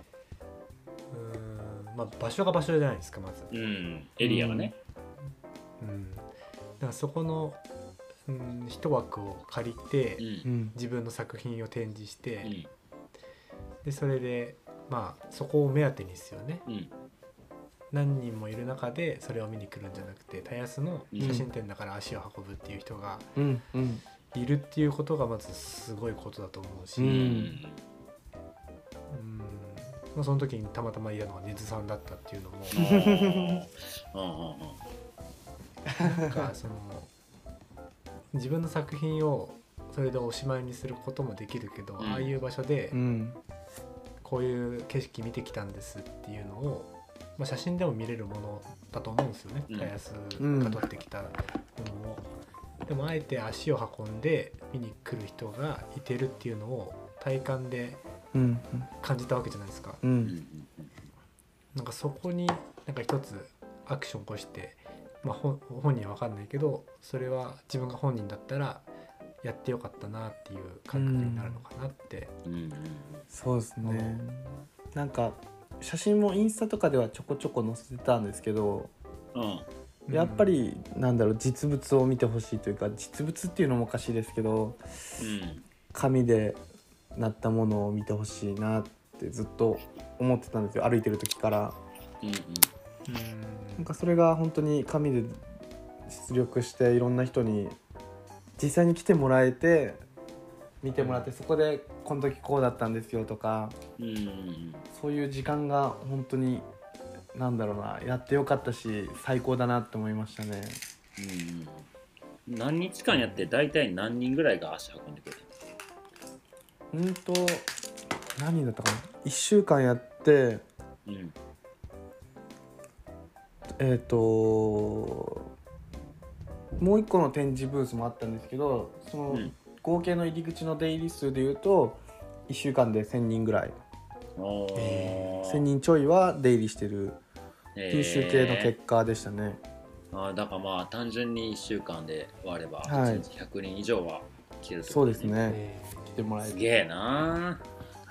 な。まあ場所が場所じゃないですかまず。
エリアがね。
だからそこの一枠を借りて、自分の作品を展示して、でそれでまあそこを目当てにですよね。何人もいる中でそれを見に来るんじゃなくて、田安の写真展だから足を運ぶっていう人がいるっていうことがまずすごいことだと思うし、まあ、その時にたまたまいたのが根津さんだったっていうのもなんかその自分の作品をそれでおしまいにすることもできるけど、ああいう場所でこういう景色見てきたんですっていうのを、まあ、写真でも見れるものだと思うんですよね。田安が撮ってきたものを、でもあえて足を運んで見に来る人がいてるっていうのを体感で感じたわけじゃないですか。なんかそこになんか一つアクションを起こして、まあ、本人は分かんないけどそれは自分が本人だったらやってよかったなっていう感覚になるのかなって、
そうですね。なんか写真もインスタとかではちょこちょこ載せてたんですけど、やっぱりなんだろう、実物を見てほしいというか、実物っていうのもおかしいですけど、紙でなったものを見てほしいなってずっと思ってたんですよ、歩いてる時から。なんかそれが本当に紙で出力していろんな人に実際に来てもらえて見てもらって、そこでこの時こうだったんですよとか、そういう時間が本当になんだろうな、やってよかったし最高だなって思いましたね。
何日間やって大体何人ぐらいが足運んでくれた？
何人だったかな。1週間やって、もう一個の展示ブースもあったんですけど、その合計の入り口の出入り数でいうと1週間で1000人ぐらい、1000人ちょいは出入りしてるっていう集計の結果でしたね。
だからまあ単純に1週間で割れば1日100人以上は来てるって
ことですね。そうですね、来てもらえる。
すげえな。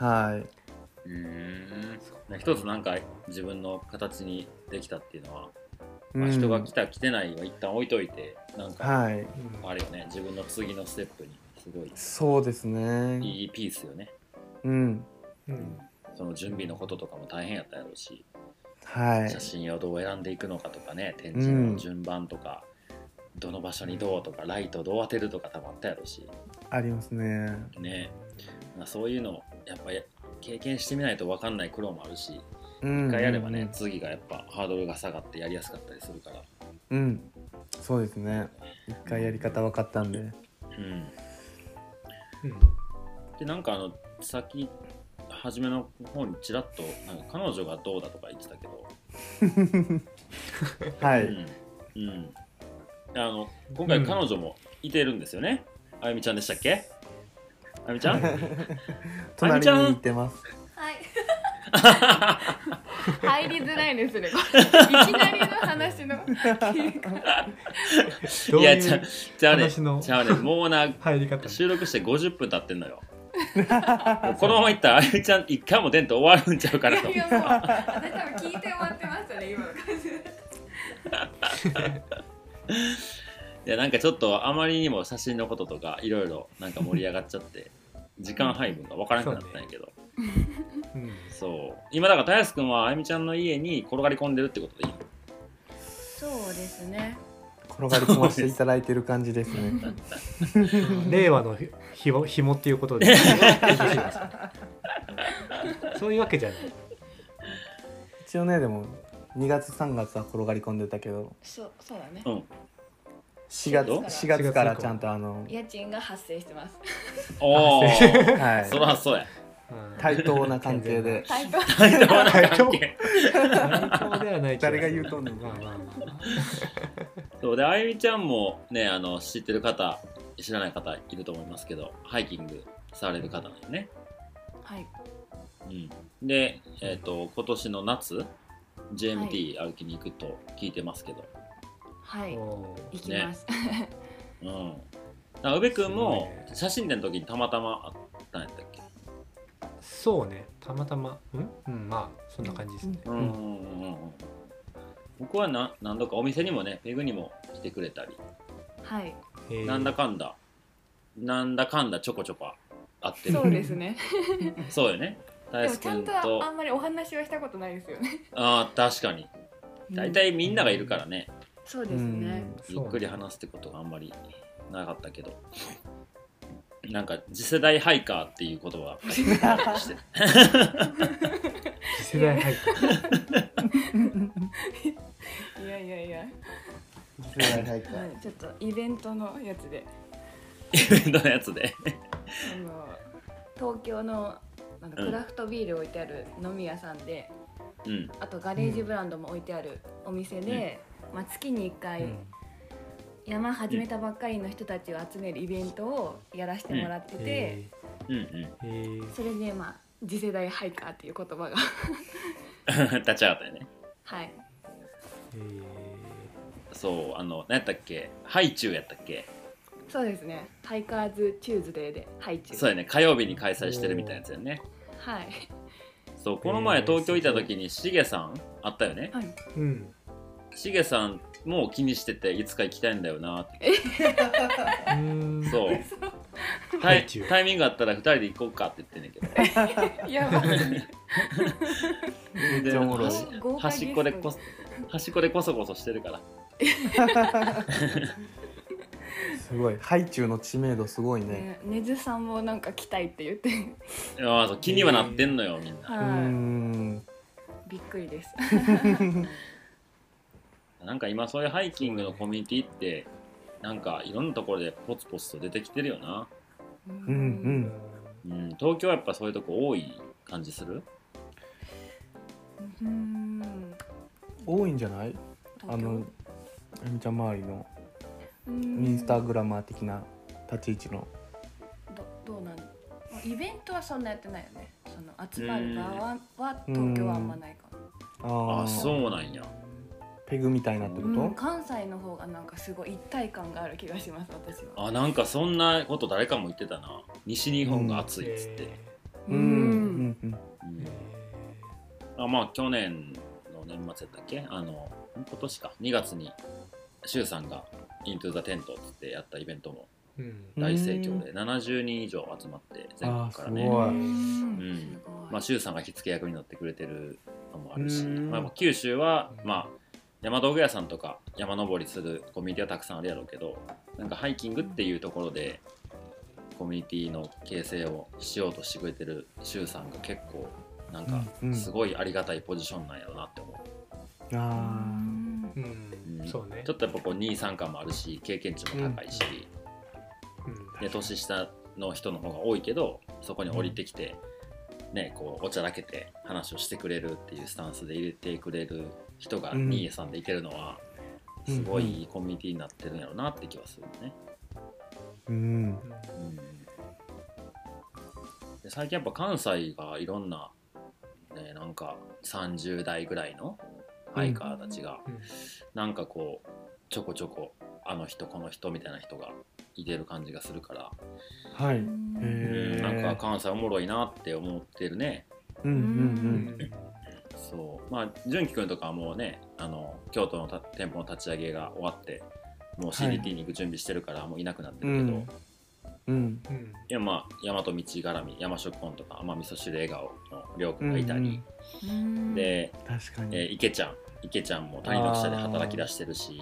一つなんか自分の形にできたっていうのは、人が来た来てないは一旦置いといて、なんか、あれよね、自分の次のステップにすごい、
そうですね、
いいピースよね。その準備のこととかも大変やったやろうし、写真をどう選んでいくのかとかね、展示の順番とか、どの場所にどうとか、ライトどう当てるとか多分あったやろうし。
ありますね。
そういうのやっぱり経験してみないと分かんない苦労もあるし、一回やればね、次がやっぱハードルが下がってやりやすかったりするから。
そうですね、一回やり方分かったんで。
でなんかさっき初めの方にちらっとなんか彼女がどうだとか言ってたけど今回彼女もいてるんですよね。あゆみちゃんでしたっけ？あゆみちゃん？
隣にいてます。
入りづらいですね。いきなりの話の
いやちゃうねもうな
入り方
収録して50分経ってんのよ。このままいったらあゆみちゃん一回も出んと終わるんちゃうかなと。
いやもう私多分聞いて終わってましたね今の感じで。
いやなんかちょっとあまりにも写真のこととかいろいろなんか盛り上がっちゃって時間配分が分からなくなったんやけど、そう今だからたやすくんはあゆみちゃんの家に転がり込んでるってことでいいの？
そうですね。
転がり込ませていただいてる感じですね。
令和のひもっていうことでそういうわけじゃない。
一応ねでも2月3月は転がり込んでたけど、
そうだね。
4月からちゃんと
家賃が発生してます。
おお、はい、そらそうや。
対等な関係で。
対等な関係。
ではない
誰が言うとんねん。
そうで、あゆみちゃんもね知ってる方知らない方いると思いますけど、ハイキングされる方なんよね。
はい。
で、今年の夏 JMT 歩きに行くと聞いてますけど。
はい、行きます。
宇部君も写真展の時にたまたまあったんやったっけ？
そうね、たまたままあそんな感じですね。
僕は何度かお店にもねペグにも来てくれたり、
はい、
なんだかんだちょこちょこ会ってる。
そうですね。
そうよね。
でもちゃんとあんまりお話はしたことないですよね。
ああ確かに。大体みんながいるからね。
そうですね。
ゆっくり話すってことがあんまりなかったけど、なんか次世代ハイカーっていう言葉がして
次世代ハイカ
ーいや
次世代ハイカー
ちょっとイベントのやつで東京のなんかクラフトビール置いてある飲み屋さんで、あとガレージブランドも置いてあるお店で、月に1回、山始めたばっかりの人たちを集めるイベントをやらせてもらってて、それで次世代ハイカーっていう言葉が
立ち上がったよね。
はい。
そう何やったっけ？ハイチュウやったっけ？
そうですね。ハイカーズチューズデーでハイチュウ。
そうやね。火曜日に開催してるみたいなやつやね。
はい。
そうこの前東京いた時にしげさんあったよね。
はい。
しげさんも気にしてていつか行きたいんだよなって。そうタイミングあったら2人で行こうかって言ってんねんけど。
やばい。
で端っこでこそこそしてるから。
すごいハイチュウの知名度すごいね。
ねずさんもなんか来たいって言って。
いやそう気にはなってんのよみん
な。びっくりです。
なんか今そういうハイキングのコミュニティってなんかいろんなところでポツポツと出てきてるよな。東京はやっぱそういうとこ多い感じする？
多いんじゃない？あみちゃん周りのインスタグラマー的な立ち位置の。
どうなの？イベントはそんなやってないよね。その集まる場は東京はあんまないかな。
あ、そうなんや。
ペグみたいなってこと？
関西の方がなんかすごい一体感がある気がします私は。
なんかそんなこと誰かも言ってたな。西日本が暑いっつって。去年の年末やったっけ？今年か2月にシュウさんがイントゥザテントっつってやったイベントも大盛況で70人以上集まって全国からね。シュウさんが火付け役になってくれてるのもあるし、九州は山道具屋さんとか山登りするコミュニティはたくさんあるやろうけど、なんかハイキングっていうところでコミュニティの形成をしようとしてくれてるシュウさんが結構なんかすごいありがたいポジションなんやろうなって思う。
そうね。
ちょっとやっぱこう2位参加もあるし経験値も高いし、で年下の人の方が多いけどそこに降りてきて、こうおちゃらけて話をしてくれるっていうスタンスで入れてくれる人が2位さんでいけるのはすごいいいコミュニティになってるんやろうなって気はするね。で最近やっぱ関西がいろんな、なんなんか30代ぐらいのハイカーたちが、なんかこうちょこちょこあの人この人みたいな人がいてる感じがするから、
はい、
なんか関西おもろいなって思ってるね。そうまあ純喜くんとかはもうね京都の店舗の立ち上げが終わってもう CDT に行く準備してるからもういなくなってるけど、いやまあ大和道絡み山食本とか甘味噌汁笑顔のりょうくんがいたり、で
確かに
池ちゃんも谷の記者で働き出してるし、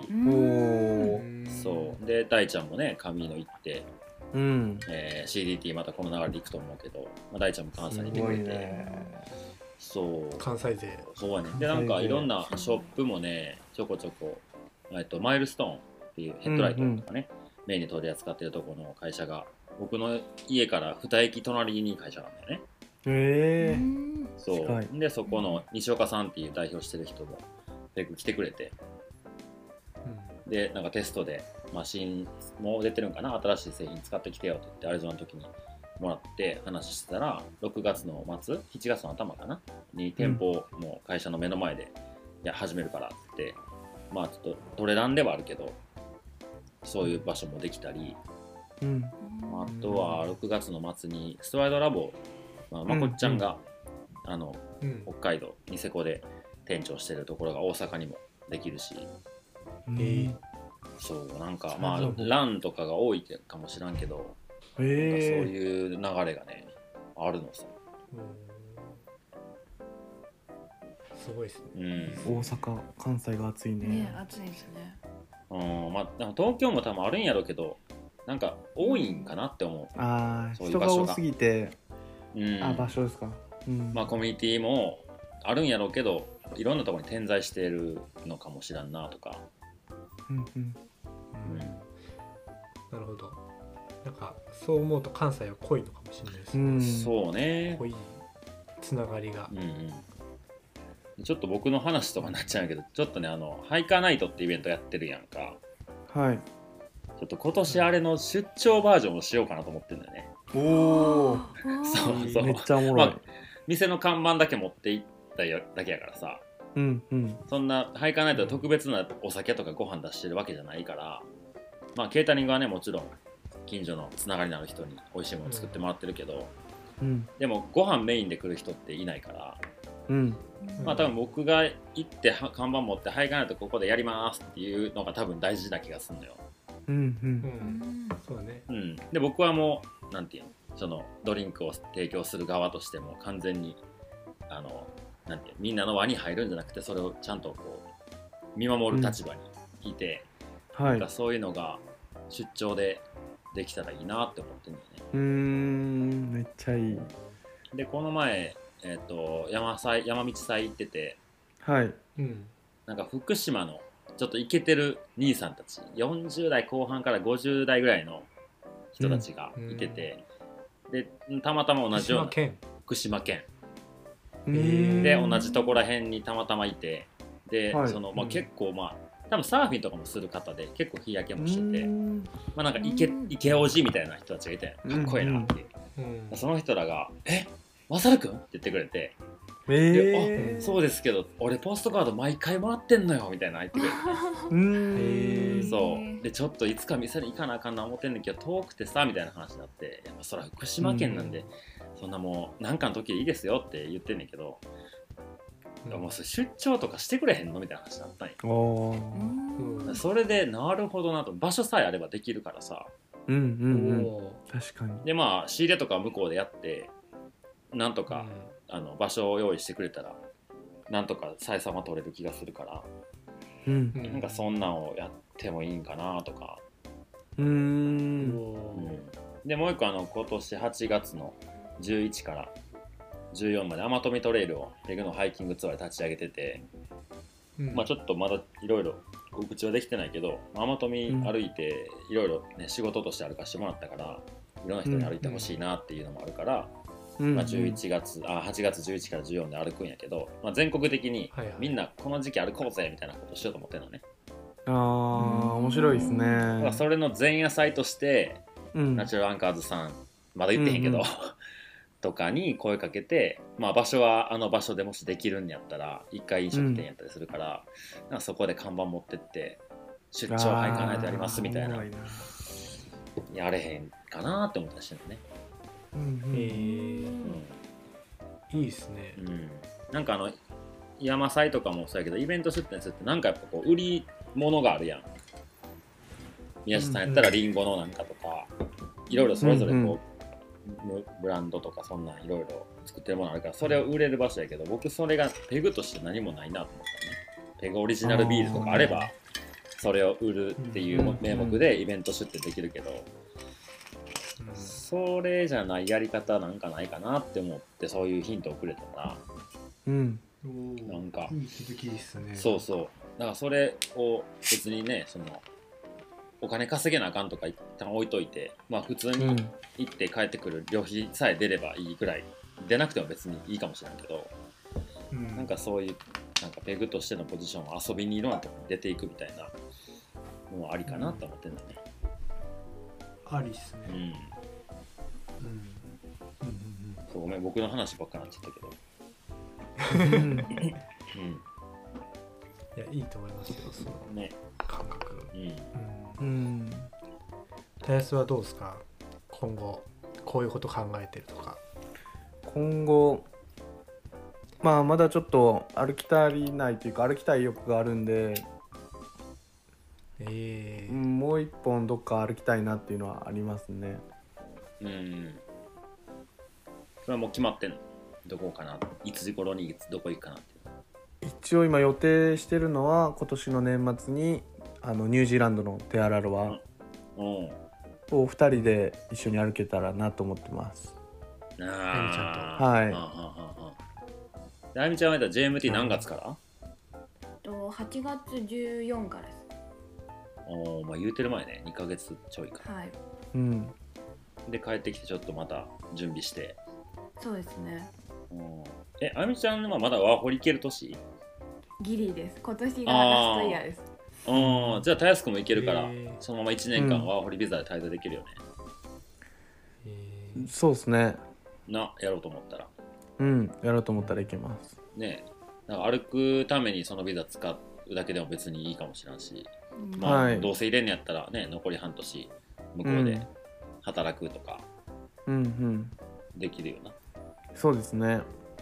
そうで大ちゃんもね上野行って、CDT またこの流れで行くと思うけど、まあ、大ちゃんも関西に出てくれて、そう
関西勢
そうやね。でなんかいろんなショップもねちょこちょこマイルストーンっていうヘッドライトとかね、メインに取り扱ってるところの会社が僕の家から2駅隣に会社なんだよね。そうでそこの西岡さんっていう代表してる人も来てくれて、でなんかテストでマシンも出てるんかな、新しい製品使ってきてよって言ってアリゾナの時にもらって話してたら、6月の末7月の頭かなに店舗も会社の目の前で始めるからって言って、まあちょっとトレランではあるけどそういう場所もできたり、あとは6月の末にストライドラボ、まこっちゃんが、北海道ニセコで店長してるところが大阪にもできるし、そうなんかまあランとかが多いかもしらんけど、なんかそういう流れがねあるのさ。
すごいですね。
大阪関西が暑いね。
暑いですね。
まあ東京も多分あるんやろうけど、なんか多いんかなって思う。
そういう人が多すぎて、場所ですか。
まあコミュニティもあるんやろうけど、いろんなところに点在しているのかもしらんなとか。
なるほど。なんかそう思うと関西は濃いのかもしれないですね。
そうね。
濃いつながりが。
ちょっと僕の話とかになっちゃうんやけど、ちょっとねハイカーナイトってイベントやってるやんか。
はい。
ちょっと今年あれの出張バージョンをしようかなと思ってるんだよね。そう
めっちゃおもろい。
店の看板だけ持って行っただけやからさ。そんなハイカーナイトで特別なお酒とかご飯出してるわけじゃないから、まあケータリングはねもちろん近所のつながりのある人に美味しいもの作ってもらってるけど、でもご飯メインで来る人っていないから、まあ多分僕が行って看板持ってハイカーナイトここでやりますっていうのが多分大事な気がするのよ。
そうね。
で僕はもうなんていうの、そのドリンクを提供する側としても完全になんていうみんなの輪に入るんじゃなくて、それをちゃんとこう見守る立場にいて、なんかそういうのが出張でできたらいいなって思ってるんだよね。
めっちゃいい。
でこの前山道祭行ってて、なんか福島のちょっとイケてる兄さんたち40代後半から50代ぐらいの人たちがいてて、でたまたま同じような福島県で同じとこら辺にたまたまいて、で、結構多分サーフィンとかもする方で結構日焼けもしてて、なんかイケオジみたいな人たちがいてかっこいいなって、その人らがマサルくんって言ってくれて、そうですけど俺ポストカード毎回もらってんのよみたいな言ってくれて、そうでちょっといつか店に行かなあかんな思ってんねんけど遠くてさみたいな話になって、そら福島県なんで、そんなもう何かの時でいいですよって言ってんねんけど、もう出張とかしてくれへんのみたいな話になったんよ。それでなるほどなと、場所さえあればできるからさ。
確かに。
で仕入れとか向こうでやってなんとか、場所を用意してくれたらなんとか採算は取れる気がするから、なんかそんなんをやってもいいんかなとか。でもう一個今年8月の11から14まで天富トレイルをレグのハイキングツアーで立ち上げてて、ちょっとまだいろいろ告知はできてないけど、天富歩いていろいろね仕事として歩かしてもらったから、いろんな人に歩いてほしいなっていうのもあるから、8月11から14で歩くんやけど、全国的にみんなこの時期歩こうぜみたいなことしようと思ってるのね。
面白いですね。
それの前夜祭として、ナチュラルアンカーズさんまだ言ってへんけど、 とかに声かけて、まあ、場所はあの場所でもしできるんやったら1回飲食店やったりするから、なんかそこで看板持ってって出張はいかないとやりますみたいなやれへんかなって思ったりしてるね。
いいですね。
なんか山祭とかもそうやけどイベント出店するってなんかやっぱこう売り物があるやん。宮下さんやったらリンゴのなんかとかいろいろそれぞれこう、ブランドとかそんなんいろいろ作ってるものあるからそれを売れる場所やけど僕それがペグとして何もないなと思ったね。ペグオリジナルビールとかあればそれを売るっていう名目でイベント出店できるけど、それじゃないやり方なんかないかなって思ってそういうヒントをくれたら、なんか
いい気づきですね。
そうそう。だからそれを別にねお金稼げなあかんとか一旦置いといて、まあ普通に行って帰ってくる旅費さえ出ればいいくらい、出なくても別にいいかもしれないけど、なんかそういうなんかペグとしてのポジションを遊びにいろんなところに出ていくみたいなのもありかなと思ってるんだね。
ありっすね。
そうごめん僕の話ばっかなっちゃったけど。
いやいいと思いますよそのね感覚。たやすはどうですか今後こういうこと考えてるとか。
今後まあまだちょっと歩き足りないというか歩きたい欲があるんで、もう一本どっか歩きたいなっていうのはありますね。
それはもう決まってんの？どこかな、いつ頃にどこ行くかなって。
一応今予定してるのは今年の年末にニュージーランドのテアラロワを2人で一緒に歩けたらなと思ってます。はい。
あゆみちゃんはJMT 何月から？
8月14からです。
まあ言うてる前ね、2ヶ月ちょいか。
はい。
で帰ってきてちょっとまた準備して。
そうですね。
あゆみちゃんはまだワーホリ行ける年？
ギリです。今年がラストイヤーです。
じゃあたやすくも行けるから、そのまま1年間ワーホリビザで滞在できるよ
ね。そうですね。
やろうと思ったら。
やろうと思ったらいけます。
ねえ、なんか歩くためにそのビザ使うだけでも別にいいかもしれんし、まあどうせ入れんのやったらね、残り半年向こうで働くとかできるよな。
そうですね。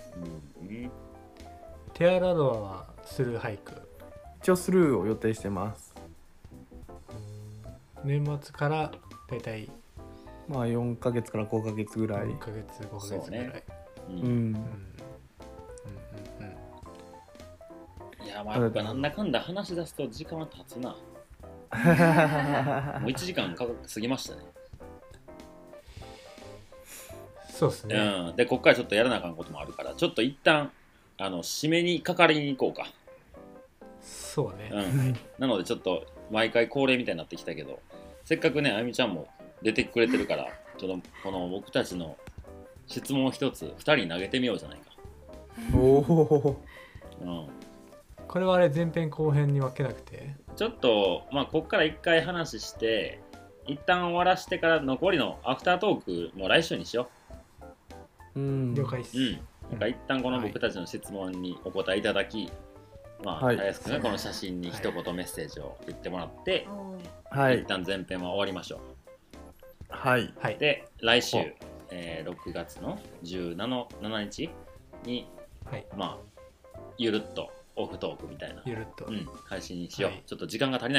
テアラロアはスルーハイク？
一応スルーを予定してます。
年末からだいたい
まあ4ヶ月から5ヶ月ぐらい。
4ヶ月5ヶ月ぐらい。
いやまあやっぱなんだかんだ話し出すと時間は経つな。もう1時間過ぎましたね。
そうですね。
でこっからちょっとやらなあかんこともあるからちょっと一旦締めにかかりに行こうか。
そうね。
なのでちょっと毎回恒例みたいになってきたけど、せっかくねあゆみちゃんも出てくれてるからちょっとこの僕たちの質問を一つ2人に投げてみようじゃないか。
これはあれ前編後編に分けなくて
ちょっとまあこっから一回話して一旦終わらしてから残りのアフタートークも来週にしよ
う。了解っす。
なんか一旦この僕たちの質問にお答えいただき、まあたやすくんがこの写真に一言メッセージを言ってもらって、一旦前編は終わりましょう。で来週、6月の17日に、まあゆるっとオフトークみたいな配信にしよう。ちょっと時間が足りない。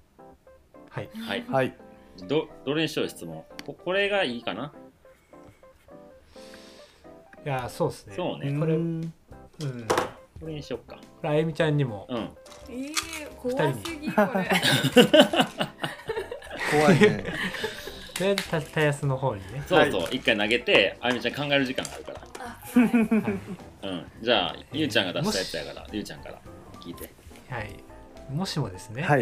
どれにしよう質問。これがいいかな。
いやそうですね。
そうね。
これ
これにしよっか。
あゆみちゃんにも。
怖すぎこれ。
怖いね。
でたやすの方にね。
そうそう一回投げてあゆみちゃん考える時間があるから。じゃあゆうちゃんが出したやつやからゆうちゃんから聞いて。
もしもですね。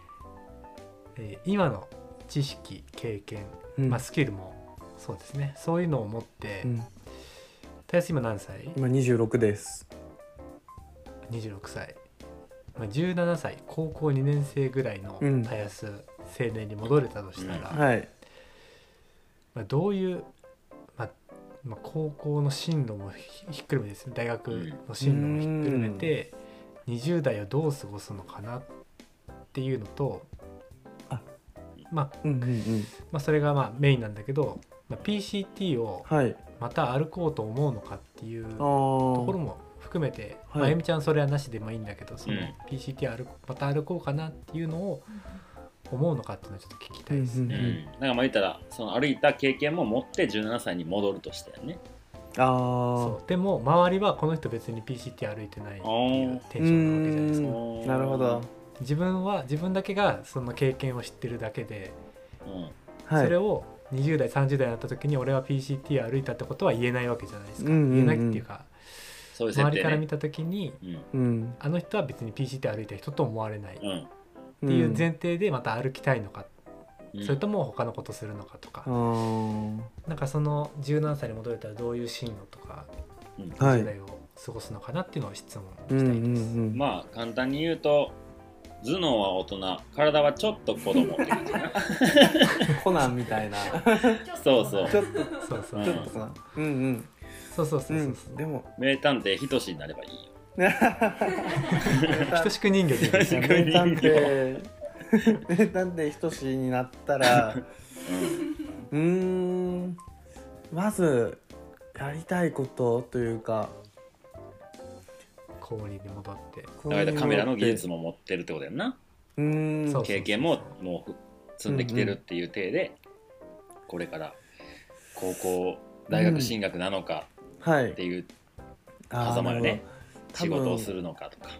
今の知識経験、スキルもそうですね。そういうのを持って。たやす今何歳？
今26です。
26歳。17歳高校2年生ぐらいのたやす青年に戻れたとしたら、どういう、 高校の進路もひっくるめです大学の進路もひっくるめて、20代をどう過ごすのかなっていうのと、それがメインなんだけど、PCT をまた歩こうと思うのかっていうところも含めて、あゆみちゃんそれはなしでもいいんだけど、その PCT また歩こうかなっていうのを思うのかっていうのをちょっと聞きたいですね。
なんか言ったらその歩いた経験も持って17歳に戻るとしてよね。
そうでも周りはこの人別に PCT 歩いてないっていうテンションなわけじゃないですか。
なるほど。
自分だけがその経験を知ってるだけで、それを20代30代になった時に俺は PCT 歩いたってことは言えないわけじゃないですか。言えないっていうか、
そういう設定ね、
周りから見た時に、あの人は別に PCT 歩いた人と思われないっていう前提でまた歩きたいのか、それとも他のことするのかとか、なんかその17歳に戻れたらどういう進路とか20代を過ごすのかなっていうのを質問したいです。
簡単に言うと、頭脳は大人、体はちょっと子供って感じな。
コナンみたいな。
そうそう。
ちょっとかな。
そう
でも
名探偵ひとしになればいいよ。
ひとしく人形で
名探偵ひとしになったら、まずやりたいことというか、
高2で戻って
カメラの技術も持ってるってことやんな。経験ももう積んできてるっていう体で、これから高校大学進学なのかっていう狭間でね、仕事をするのかとか。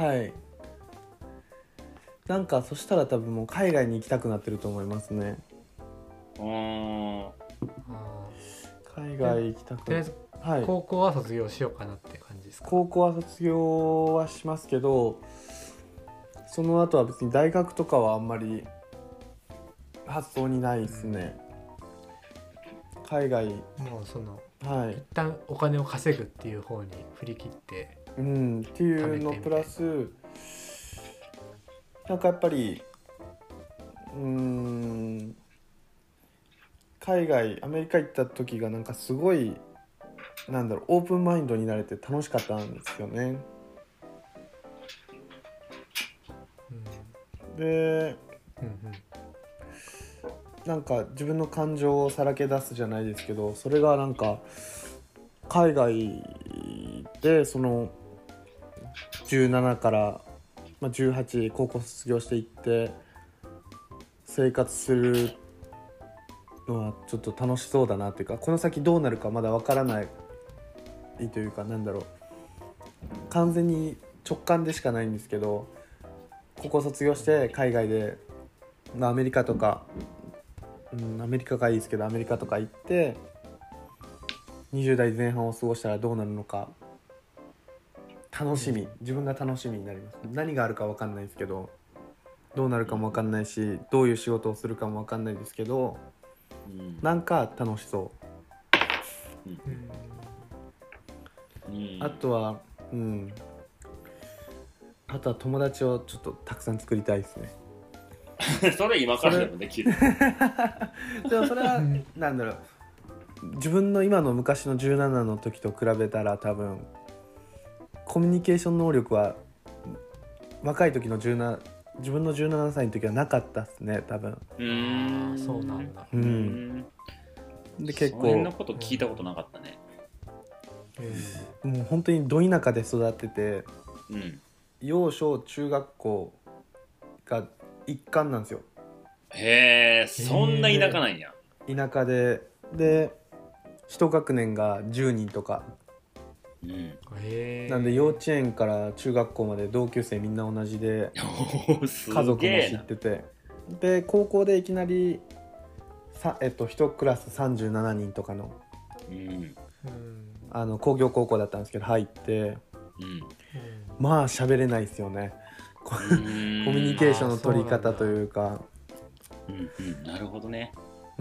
なんかそしたら多分もう海外に行きたくなってると思いますね。海外行きたくなって、
高校は卒業しようかなって感じですか？
高校は卒業はしますけど、その後は別に大学とかはあんまり発想にないですね。海外
もうその、一旦お金を稼ぐっていう方に振り切って、
っていうのプラス、なんかやっぱり海外アメリカ行った時がなんかすごいオープンマインドになれて楽しかったんですよね。で、なんか自分の感情をさらけ出すじゃないですけど、それがなんか海外でその17から18高校卒業していって生活するのはちょっと楽しそうだなっていうか、この先どうなるかまだわからないというか、完全に直感でしかないんですけど、高校卒業して海外で、アメリカとか、アメリカがいいですけどアメリカとか行って20代前半を過ごしたらどうなるのか楽しみ、自分が楽しみになります。何があるか分かんないですけど、どうなるかも分かんないし、どういう仕事をするかも分かんないですけど、なんか楽しそう、あとは友達をちょっとたくさん作りたいですね。
それ今からでもできる。
でもそれは自分の今の昔の17の時と比べたら多分コミュニケーション能力は若い時の自分の17歳の時はなかったっすね、多分。
そうなんだ。
で結構
そんなこと聞いたことなかったね。
もう本当にど田舎で育ってて、幼少中学校が一貫なんですよ。
へえ、そんな田舎なんや。
田舎で一学年が10人とか、なんで幼稚園から中学校まで同級生みんな同じで家族も知ってて、で高校でいきなり1クラス37人とかの、工業高校だったんですけど入って、まあ喋れないですよね。コミュニケーションの取り方というか。
なるほどね。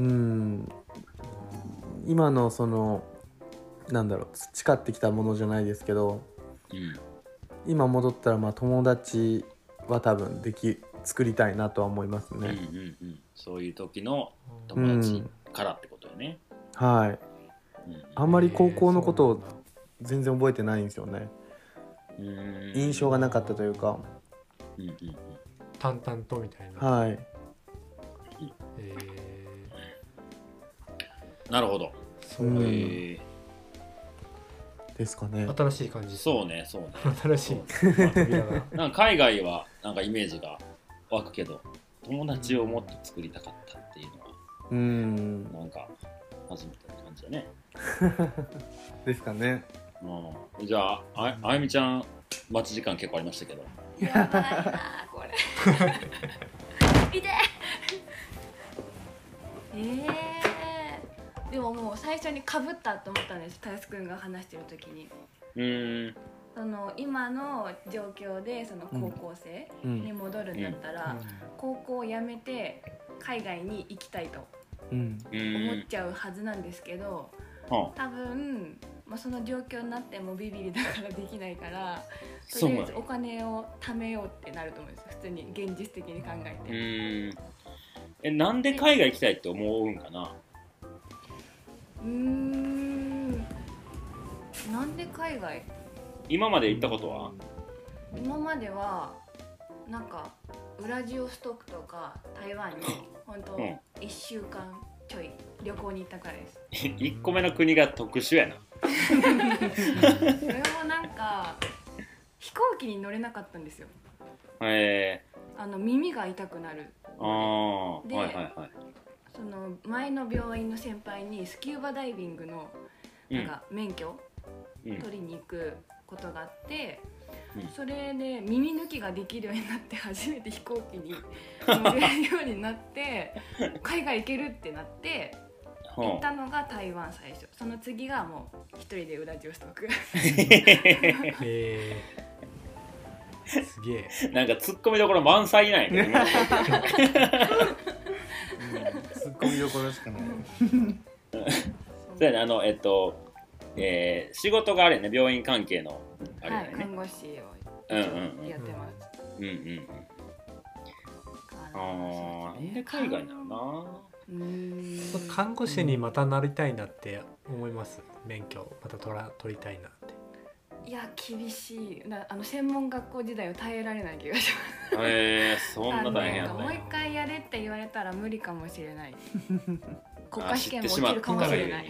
今のその培ってきたものじゃないですけど、今戻ったら友達は多分作りたいなとは思いますね。
そういう時の友達からってことよね。
あんまり高校のことを全然覚えてないんですよね。印象がなかったというか、
淡々とみたいな。
はい。
なるほど。
ですかね。
新しい感じ。
そうね。
新しい。
なんか海外はなんかイメージが湧くけど、友達をもっと作りたかったっていうのは、なんか初めての感じだね。
ですかね。
じゃあ、あゆみちゃん待ち時間結構ありましたけど。
やばいなこれ。痛い。でももう最初にかぶったと思ったんです、たやすくんが話してる時に。その今の状況でその高校生に戻るんだったら、高校を辞めて海外に行きたいと思っちゃうはずなんですけど、多分、その状況になってもビビりだからできないから、とりあえずお金を貯めようってなると思うんですよ、普通に現実的に考え
て。なんで海外行きたいって思うんかな。
なんで海外？
今まで行ったことは？
今まではなんかウラジオストクとか台湾に本当1週間ちょい旅行に行ったからです。
1個目の国が特殊やな。
それもなんか飛行機に乗れなかったんですよ。耳が痛くなる。で、その前の病院の先輩にスキューバダイビングのなんか免許取りに行くことがあって、それで耳抜きができるようになって初めて飛行機に乗れるようになって海外行けるってなって行ったのが台湾最初。その次がもう一人でウラジオストク。
すげえ。
なんかツッコミどころ満載ないね。
ツッコミどころしかない。
そうやね、仕事があれね、病院関係のあれだよね。
看護師をやってます。
なんで海外なのな。
看護師にまたなりたいなって思います。免許また取りたいなって。
いや厳しい。専門学校時代を耐えられない気がします。
そんな大変や
もう一回やれって言われたら無理かもしれない。国家試験も落ちるかもしれない。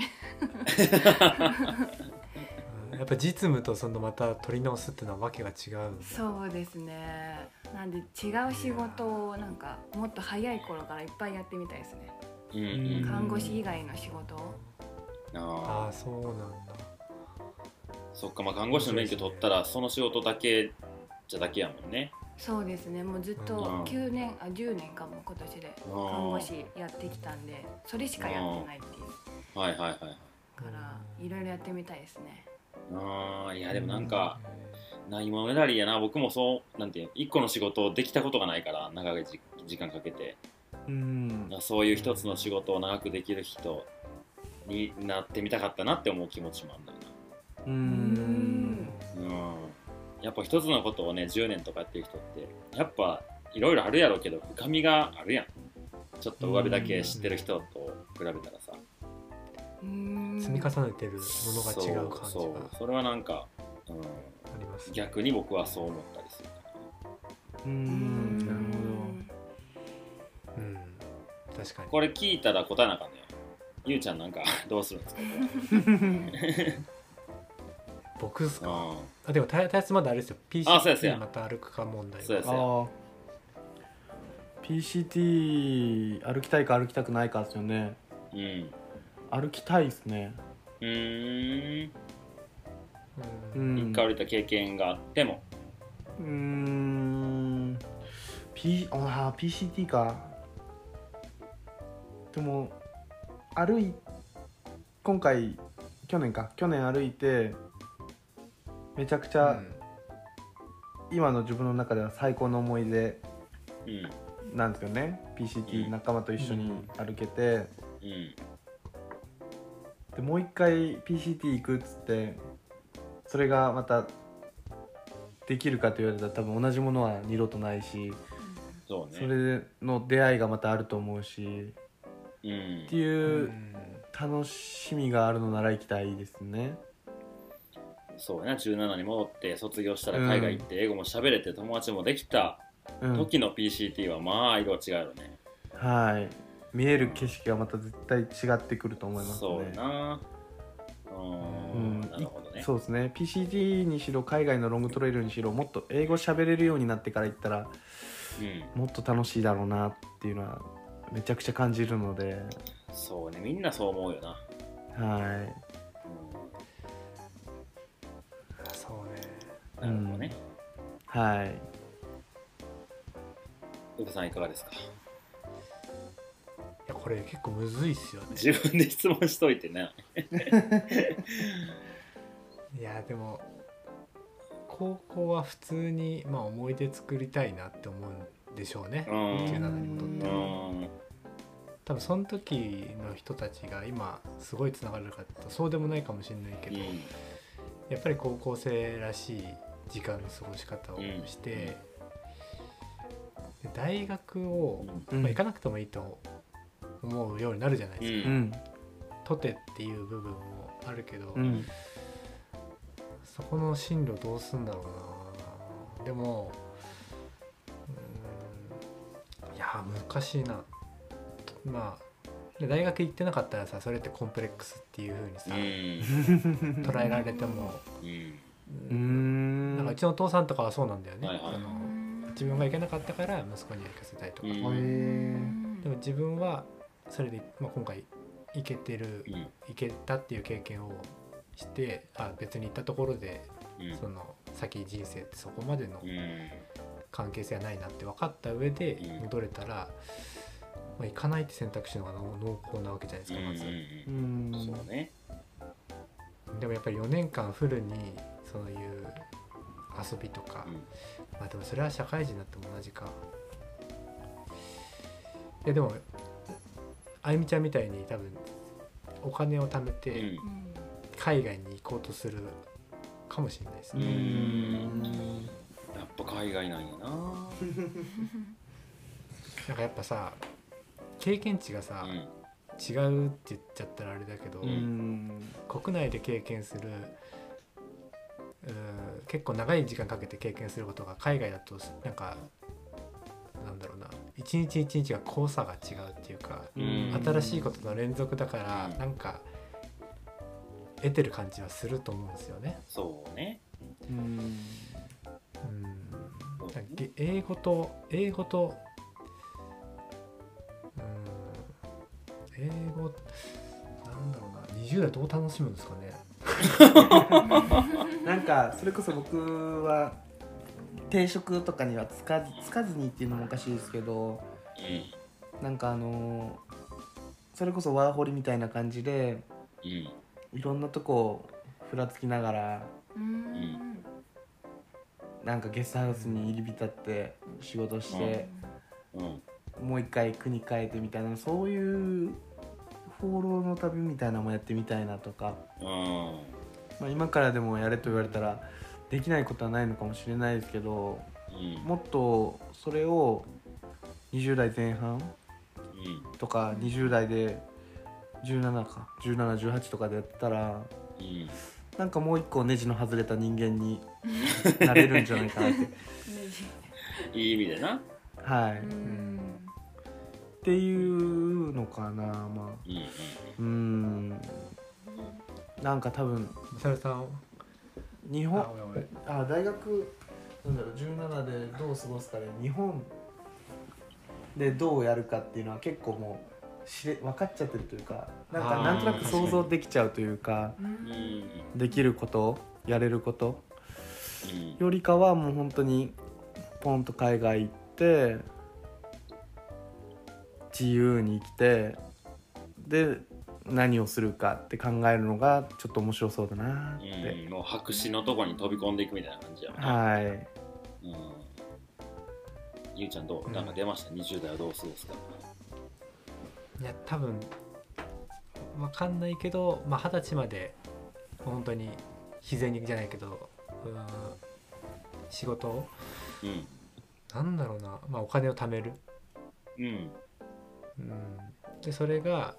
やっぱ実務とそのまた取り直すっていうのはわけが違う。
そうですね。なんで違う仕事をなんかもっと早い頃からいっぱいやってみたいですね。看護師以外の仕事を。
ああそうなんだ。
そっか、看護師の免許取ったらその仕事だけじゃだけやもんね。
そうですね。もうずっと10年かも今年で看護師やってきたんで、それしかやってないっていう。からいろいろやってみたいですね。
いやでもなんかないものねだりやな。僕もそうなんていう一個の仕事をできたことがないから長い時間かけて、そういう一つの仕事を長くできる人になってみたかったなって思う気持ちもあるんだよな。やっぱ一つのことをね10年とかやってる人ってやっぱいろいろあるやろうけど深みがあるやん。ちょっと上辺だけ知ってる人と比べたらさ、
積み重ねてるものが違う感じが。
それはなんか、ありますね。逆に僕はそう思ったりするかな。
なるほ
ど。確かに。
これ聞いたら答えなあかんね。ゆうちゃんなんかどうするんですか。
僕ですか。でも大切まだあれですよ。PCT また歩くか問題。
PCT 歩きたいか歩きたくないかですよね。歩きたいですね。
一回歩いた経験があっても。
PCT か。でも今回去年歩いてめちゃくちゃ、今の自分の中では最高の思い出なんですよね。PCT 仲間と一緒に歩けて、でもう一回 PCT 行くっつってそれがまたできるかと言われたら多分同じものは二度とないし、それの出会いがまたあると思うし、 っていう楽しみがあるのなら行きたいですね。
そうやな、17に戻って卒業したら海外行って英語も喋れて友達もできた時の PCT はまあ色は違うよね。
はい、見える景色がまた絶対違ってくると思いますね。
そうやな。なるほどね。
そうですね。 PCT にしろ海外のロングトレイルにしろもっと英語喋れるようになってから行ったら、もっと楽しいだろうなっていうのはめちゃくちゃ感じるので。
そうね、みんなそう思うよな。
はい、
そう
ね。なるほどね。
はい。
宇部さんいかがですか？い
やこれ結構むずいっすよね。
自分で質問しといてね。
いやでも高校は普通に、まあ、思い出作りたいなって思うんでしょうね。17に戻って多分その時の人たちが今すごいつながるかってそうでもないかもしれないけど、やっぱり高校生らしい時間の過ごし方をして、で大学を、まあ、行かなくてもいいと思うようになるじゃないですか。とてっていう部分もあるけど、そこの進路どうすんだろうな。でもいや難しいな。まあ大学行ってなかったらさ、それってコンプレックスっていう風にさ、捉えられても、なんかうちのお父さんとかはそうなんだよね。自分が行けなかったから息子に行かせたいとか。でも自分はそれで、まあ、今回行けたっていう経験をして、別に行ったところで、その先人生ってそこまでの関係性はないなって分かった上で戻れたら、まあ、行かないって選択肢の方が濃厚なわけじゃないですか、まず。
そうね。
でもやっぱり4年間フルにそういう遊びとか、まあでもそれは社会人になっても同じか。いやでもあゆみちゃんみたいに多分お金を貯めて海外に行こうとするかもしれないですね。
やっぱ海外なんやな。
なんかやっぱさ、経験値がさ、違うって言っちゃったらあれだけど、国内で経験する結構長い時間かけて経験することが海外だとなんかなんだろうな、一日一日が濃さが違うっていうか、新しいことの連続だからなんか得てる感じはすると思うんですよね。
そうね。
英語と英語なんだろうな、20代どう楽しむんですかね。
なんかそれこそ僕は定食とかにはつかずにっていうのもおかしいですけど、なんかそれこそワーホリみたいな感じで、いろんなとこふらつきながら、なんかゲストハウスに入り浸って仕事して、もう一回国帰ってみたいな、そういう放浪の旅みたいなのもやってみたいなとか、まあ、今からでもやれと言われたらできないことはないのかもしれないですけど、もっとそれを20代前半とか20代で17か17、18とかでやったら、なんかもう一個ネジの外れた人間になれるんじゃないかなって
いい意味でな。
はい、っていうのかな。まあなんか多分
ミサルさん
日本大学なんだろう17でどう過ごすかで、日本でどうやるかっていうのは結構もう分かっちゃってるというか、なんとなく想像できちゃうというか、できることやれることよりかはもう本当にポンと海外行って自由に生きて、で何をするかって考えるのがちょっと面白そうだなって、
もう白紙のとこに飛び込んでいくみたいな感じやもんね。
はい、
ゆうちゃんどう、なんか出ました、20代はどう過ごすか。
いや多分分かんないけど、まあ、20歳まで本当に自然にじゃないけど仕事を、なんだろうな、まあ、お金を貯める、 でそれが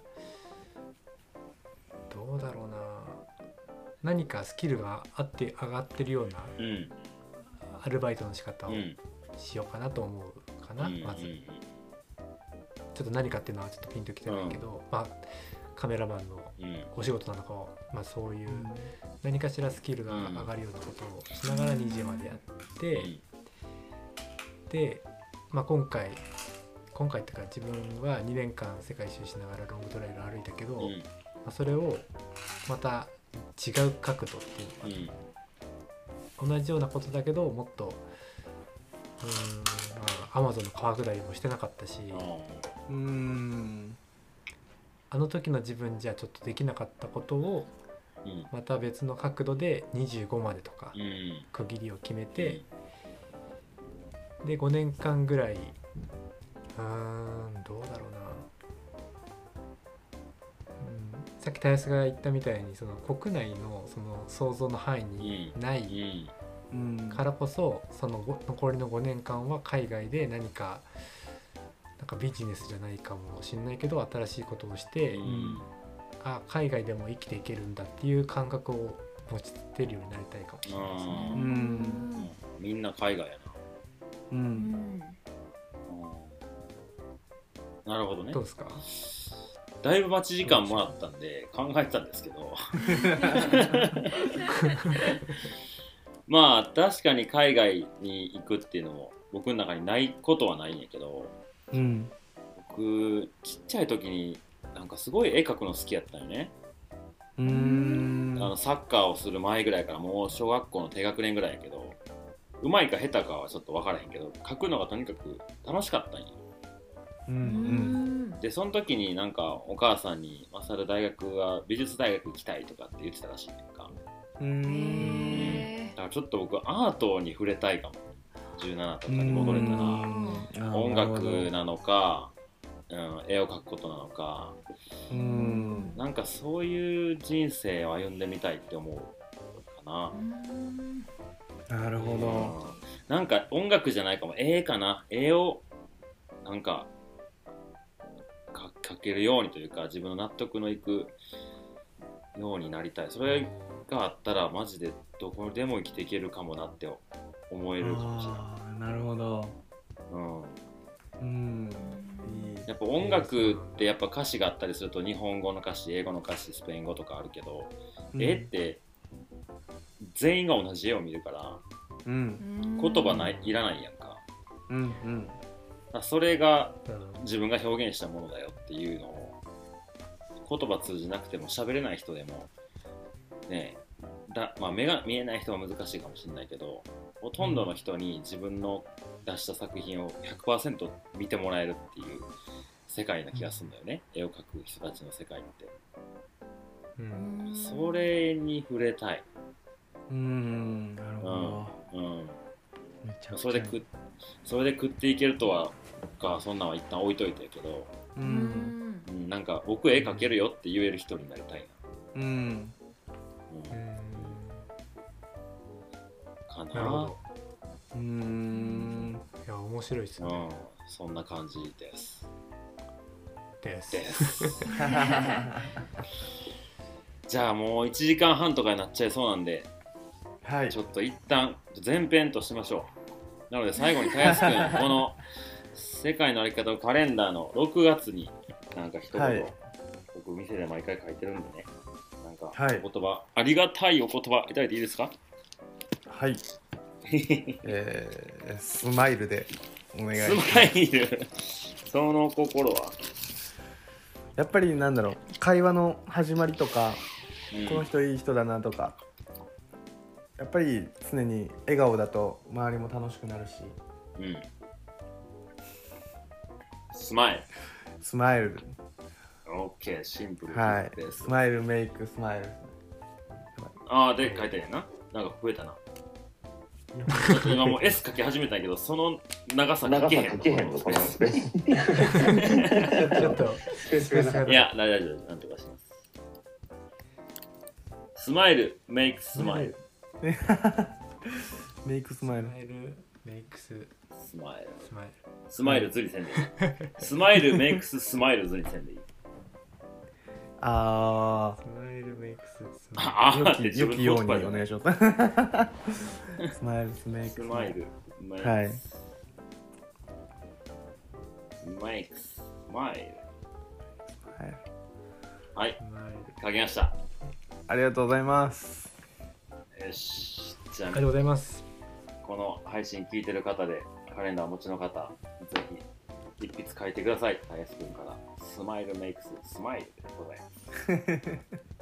どうだろうな、何かスキルがあって上がってるようなアルバイトの仕方をしようかなと思うかな、まずちょっと何かっていうのはちょっとピンときてないけど、まあカメラマンのお仕事なのかは、まあ、そういう何かしらスキルが上がるようなことをしながら20までやって、で、まあ、今回っていうか自分は2年間世界一周しながらロングトレイル歩いたけど、まあ、それをまた違う角度っていうか、同じようなことだけどもっとまあ、Amazon の川下りもしてなかったし、あの時の自分じゃちょっとできなかったことをまた別の角度で25までとか区切りを決めて、で5年間ぐらいどうだろうな、さっきたやすが言ったみたいにその国内のその想像の範囲にないからこそ、その残りの5年間は海外で何かなんかビジネスじゃないかもしれないけど新しいことをして、海外でも生きていけるんだっていう感覚を持ちてるようになりたいかもしれないですね。
みんな海外やな。なるほどね。
どうですか？
だいぶ待ち時間もらったんで考えてたんですけどまあ確かに海外に行くっていうのも僕の中にないことはないんやけど、僕ちっちゃい時になんかすごい絵描くの好きやったよね。サッカーをする前ぐらいからもう小学校の低学年ぐらいやけど、うまいか下手かはちょっと分からへんけど描くのがとにかく楽しかったんよ。でその時になんかお母さんにマサル大学は美術大学行きたいとかって言ってたらしいねんか。だからちょっと僕アートに触れたいかも。17とかに戻れたら音楽なのか、絵を描くことなのか、なんかそういう人生を歩んでみたいって思うか
な。なるほど。
なんか音楽じゃないかも、絵かな。絵をなんか描けるようにというか自分の納得のいくようになりたい。それがあったらマジでどこでも生きていけるかもなって思えるかもしれない。
なるほど。
やっぱ音楽ってやっぱ歌詞があったりすると日本語の歌詞、英語の歌詞、スペイン語とかあるけど、絵って全員が同じ絵を見るから、言葉いらないやんか。それが自分が表現したものだよっていうのを言葉通じなくても喋れない人でもね、まあ、目が見えない人は難しいかもしれないけど、ほとんどの人に自分の出した作品を 100% 見てもらえるっていう世界な気がするんだよね、絵を描く人たちの世界って。それに触れたい。
なるほど。
それで食っていけるとはか、そんなんは一旦置いといてるけど、なんか僕絵描けるよって言える人になりたいな。かな。
なるほど。いや面白いですね。
そんな感じです。じゃあもう1時間半とかになっちゃいそうなんで、ちょっと一旦前編としましょう。なので最後にたやすくんこの世界の歩き方のカレンダーの6月になんか一言、僕店で毎回書いてるんでね、なんかお言葉、ありがたいお言葉いただいていいですか？
はい。スマイルでお願いします。
スマイルその心は
やっぱりなんだろう、会話の始まりとか、この人いい人だなとか、やっぱり常に笑顔だと周りも楽しくなるし、
スマイル
スマイル
OK、シンプル
です。スマイルメイクスマイル。
で書いてるな。なんか増えたな。今もう S 書き始めたけど、その長さ書けへんの。ちょっといや、大丈夫、なんとかします。スマイルメイクスマイル。
メイクスマイル。
メイクス
スマイル。スマイルズリせんでいい。スマイルメイクススマイルズリせんでいい。
あ
スマイルメイクス
ああ、
良きようにお願いします。スマイルスメイクス。
スマイル。
はい。
メイクス。スマイル。
はい。
書きました。
ありがとうございます。
よし。じゃあ、
ありがとうございます。
この配信聞いてる方で、カレンダーお持ちの方、ぜひ、一筆書いてください。たやすくんから。スマイルメイクス、スマイルでございます。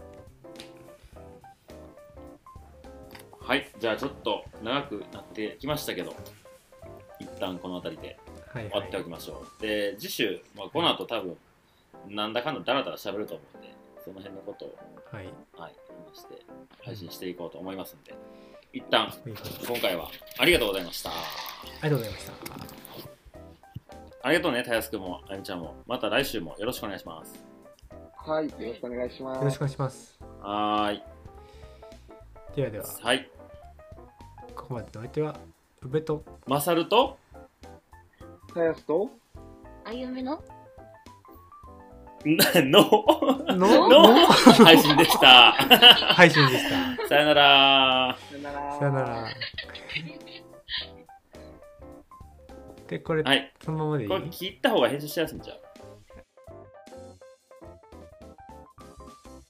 はい、じゃあちょっと長くなってきましたけど、一旦この辺りで終わっておきましょう。で、次週、この後多分、なんだかんだダラダラ喋ると思うんで、その辺のことを、話して配信していこうと思いますので、一旦今回はありがとうございました。あ
りがとうございました。
ありがとうね、たやすくんもあゆみちゃんも、また来週もよろしくお願いします。
はい、よろしくお願いします。
よろしくお願いします。
はい。
ではでは。
はい。
ここまでの相手は宇部と
まさると
たやすと
あゆみの
の配信でした。
配信でした。
さよなら。
さよなら。で、これ、
はい、
そのままでいい？
これ切った方が編集しやすいんちゃう？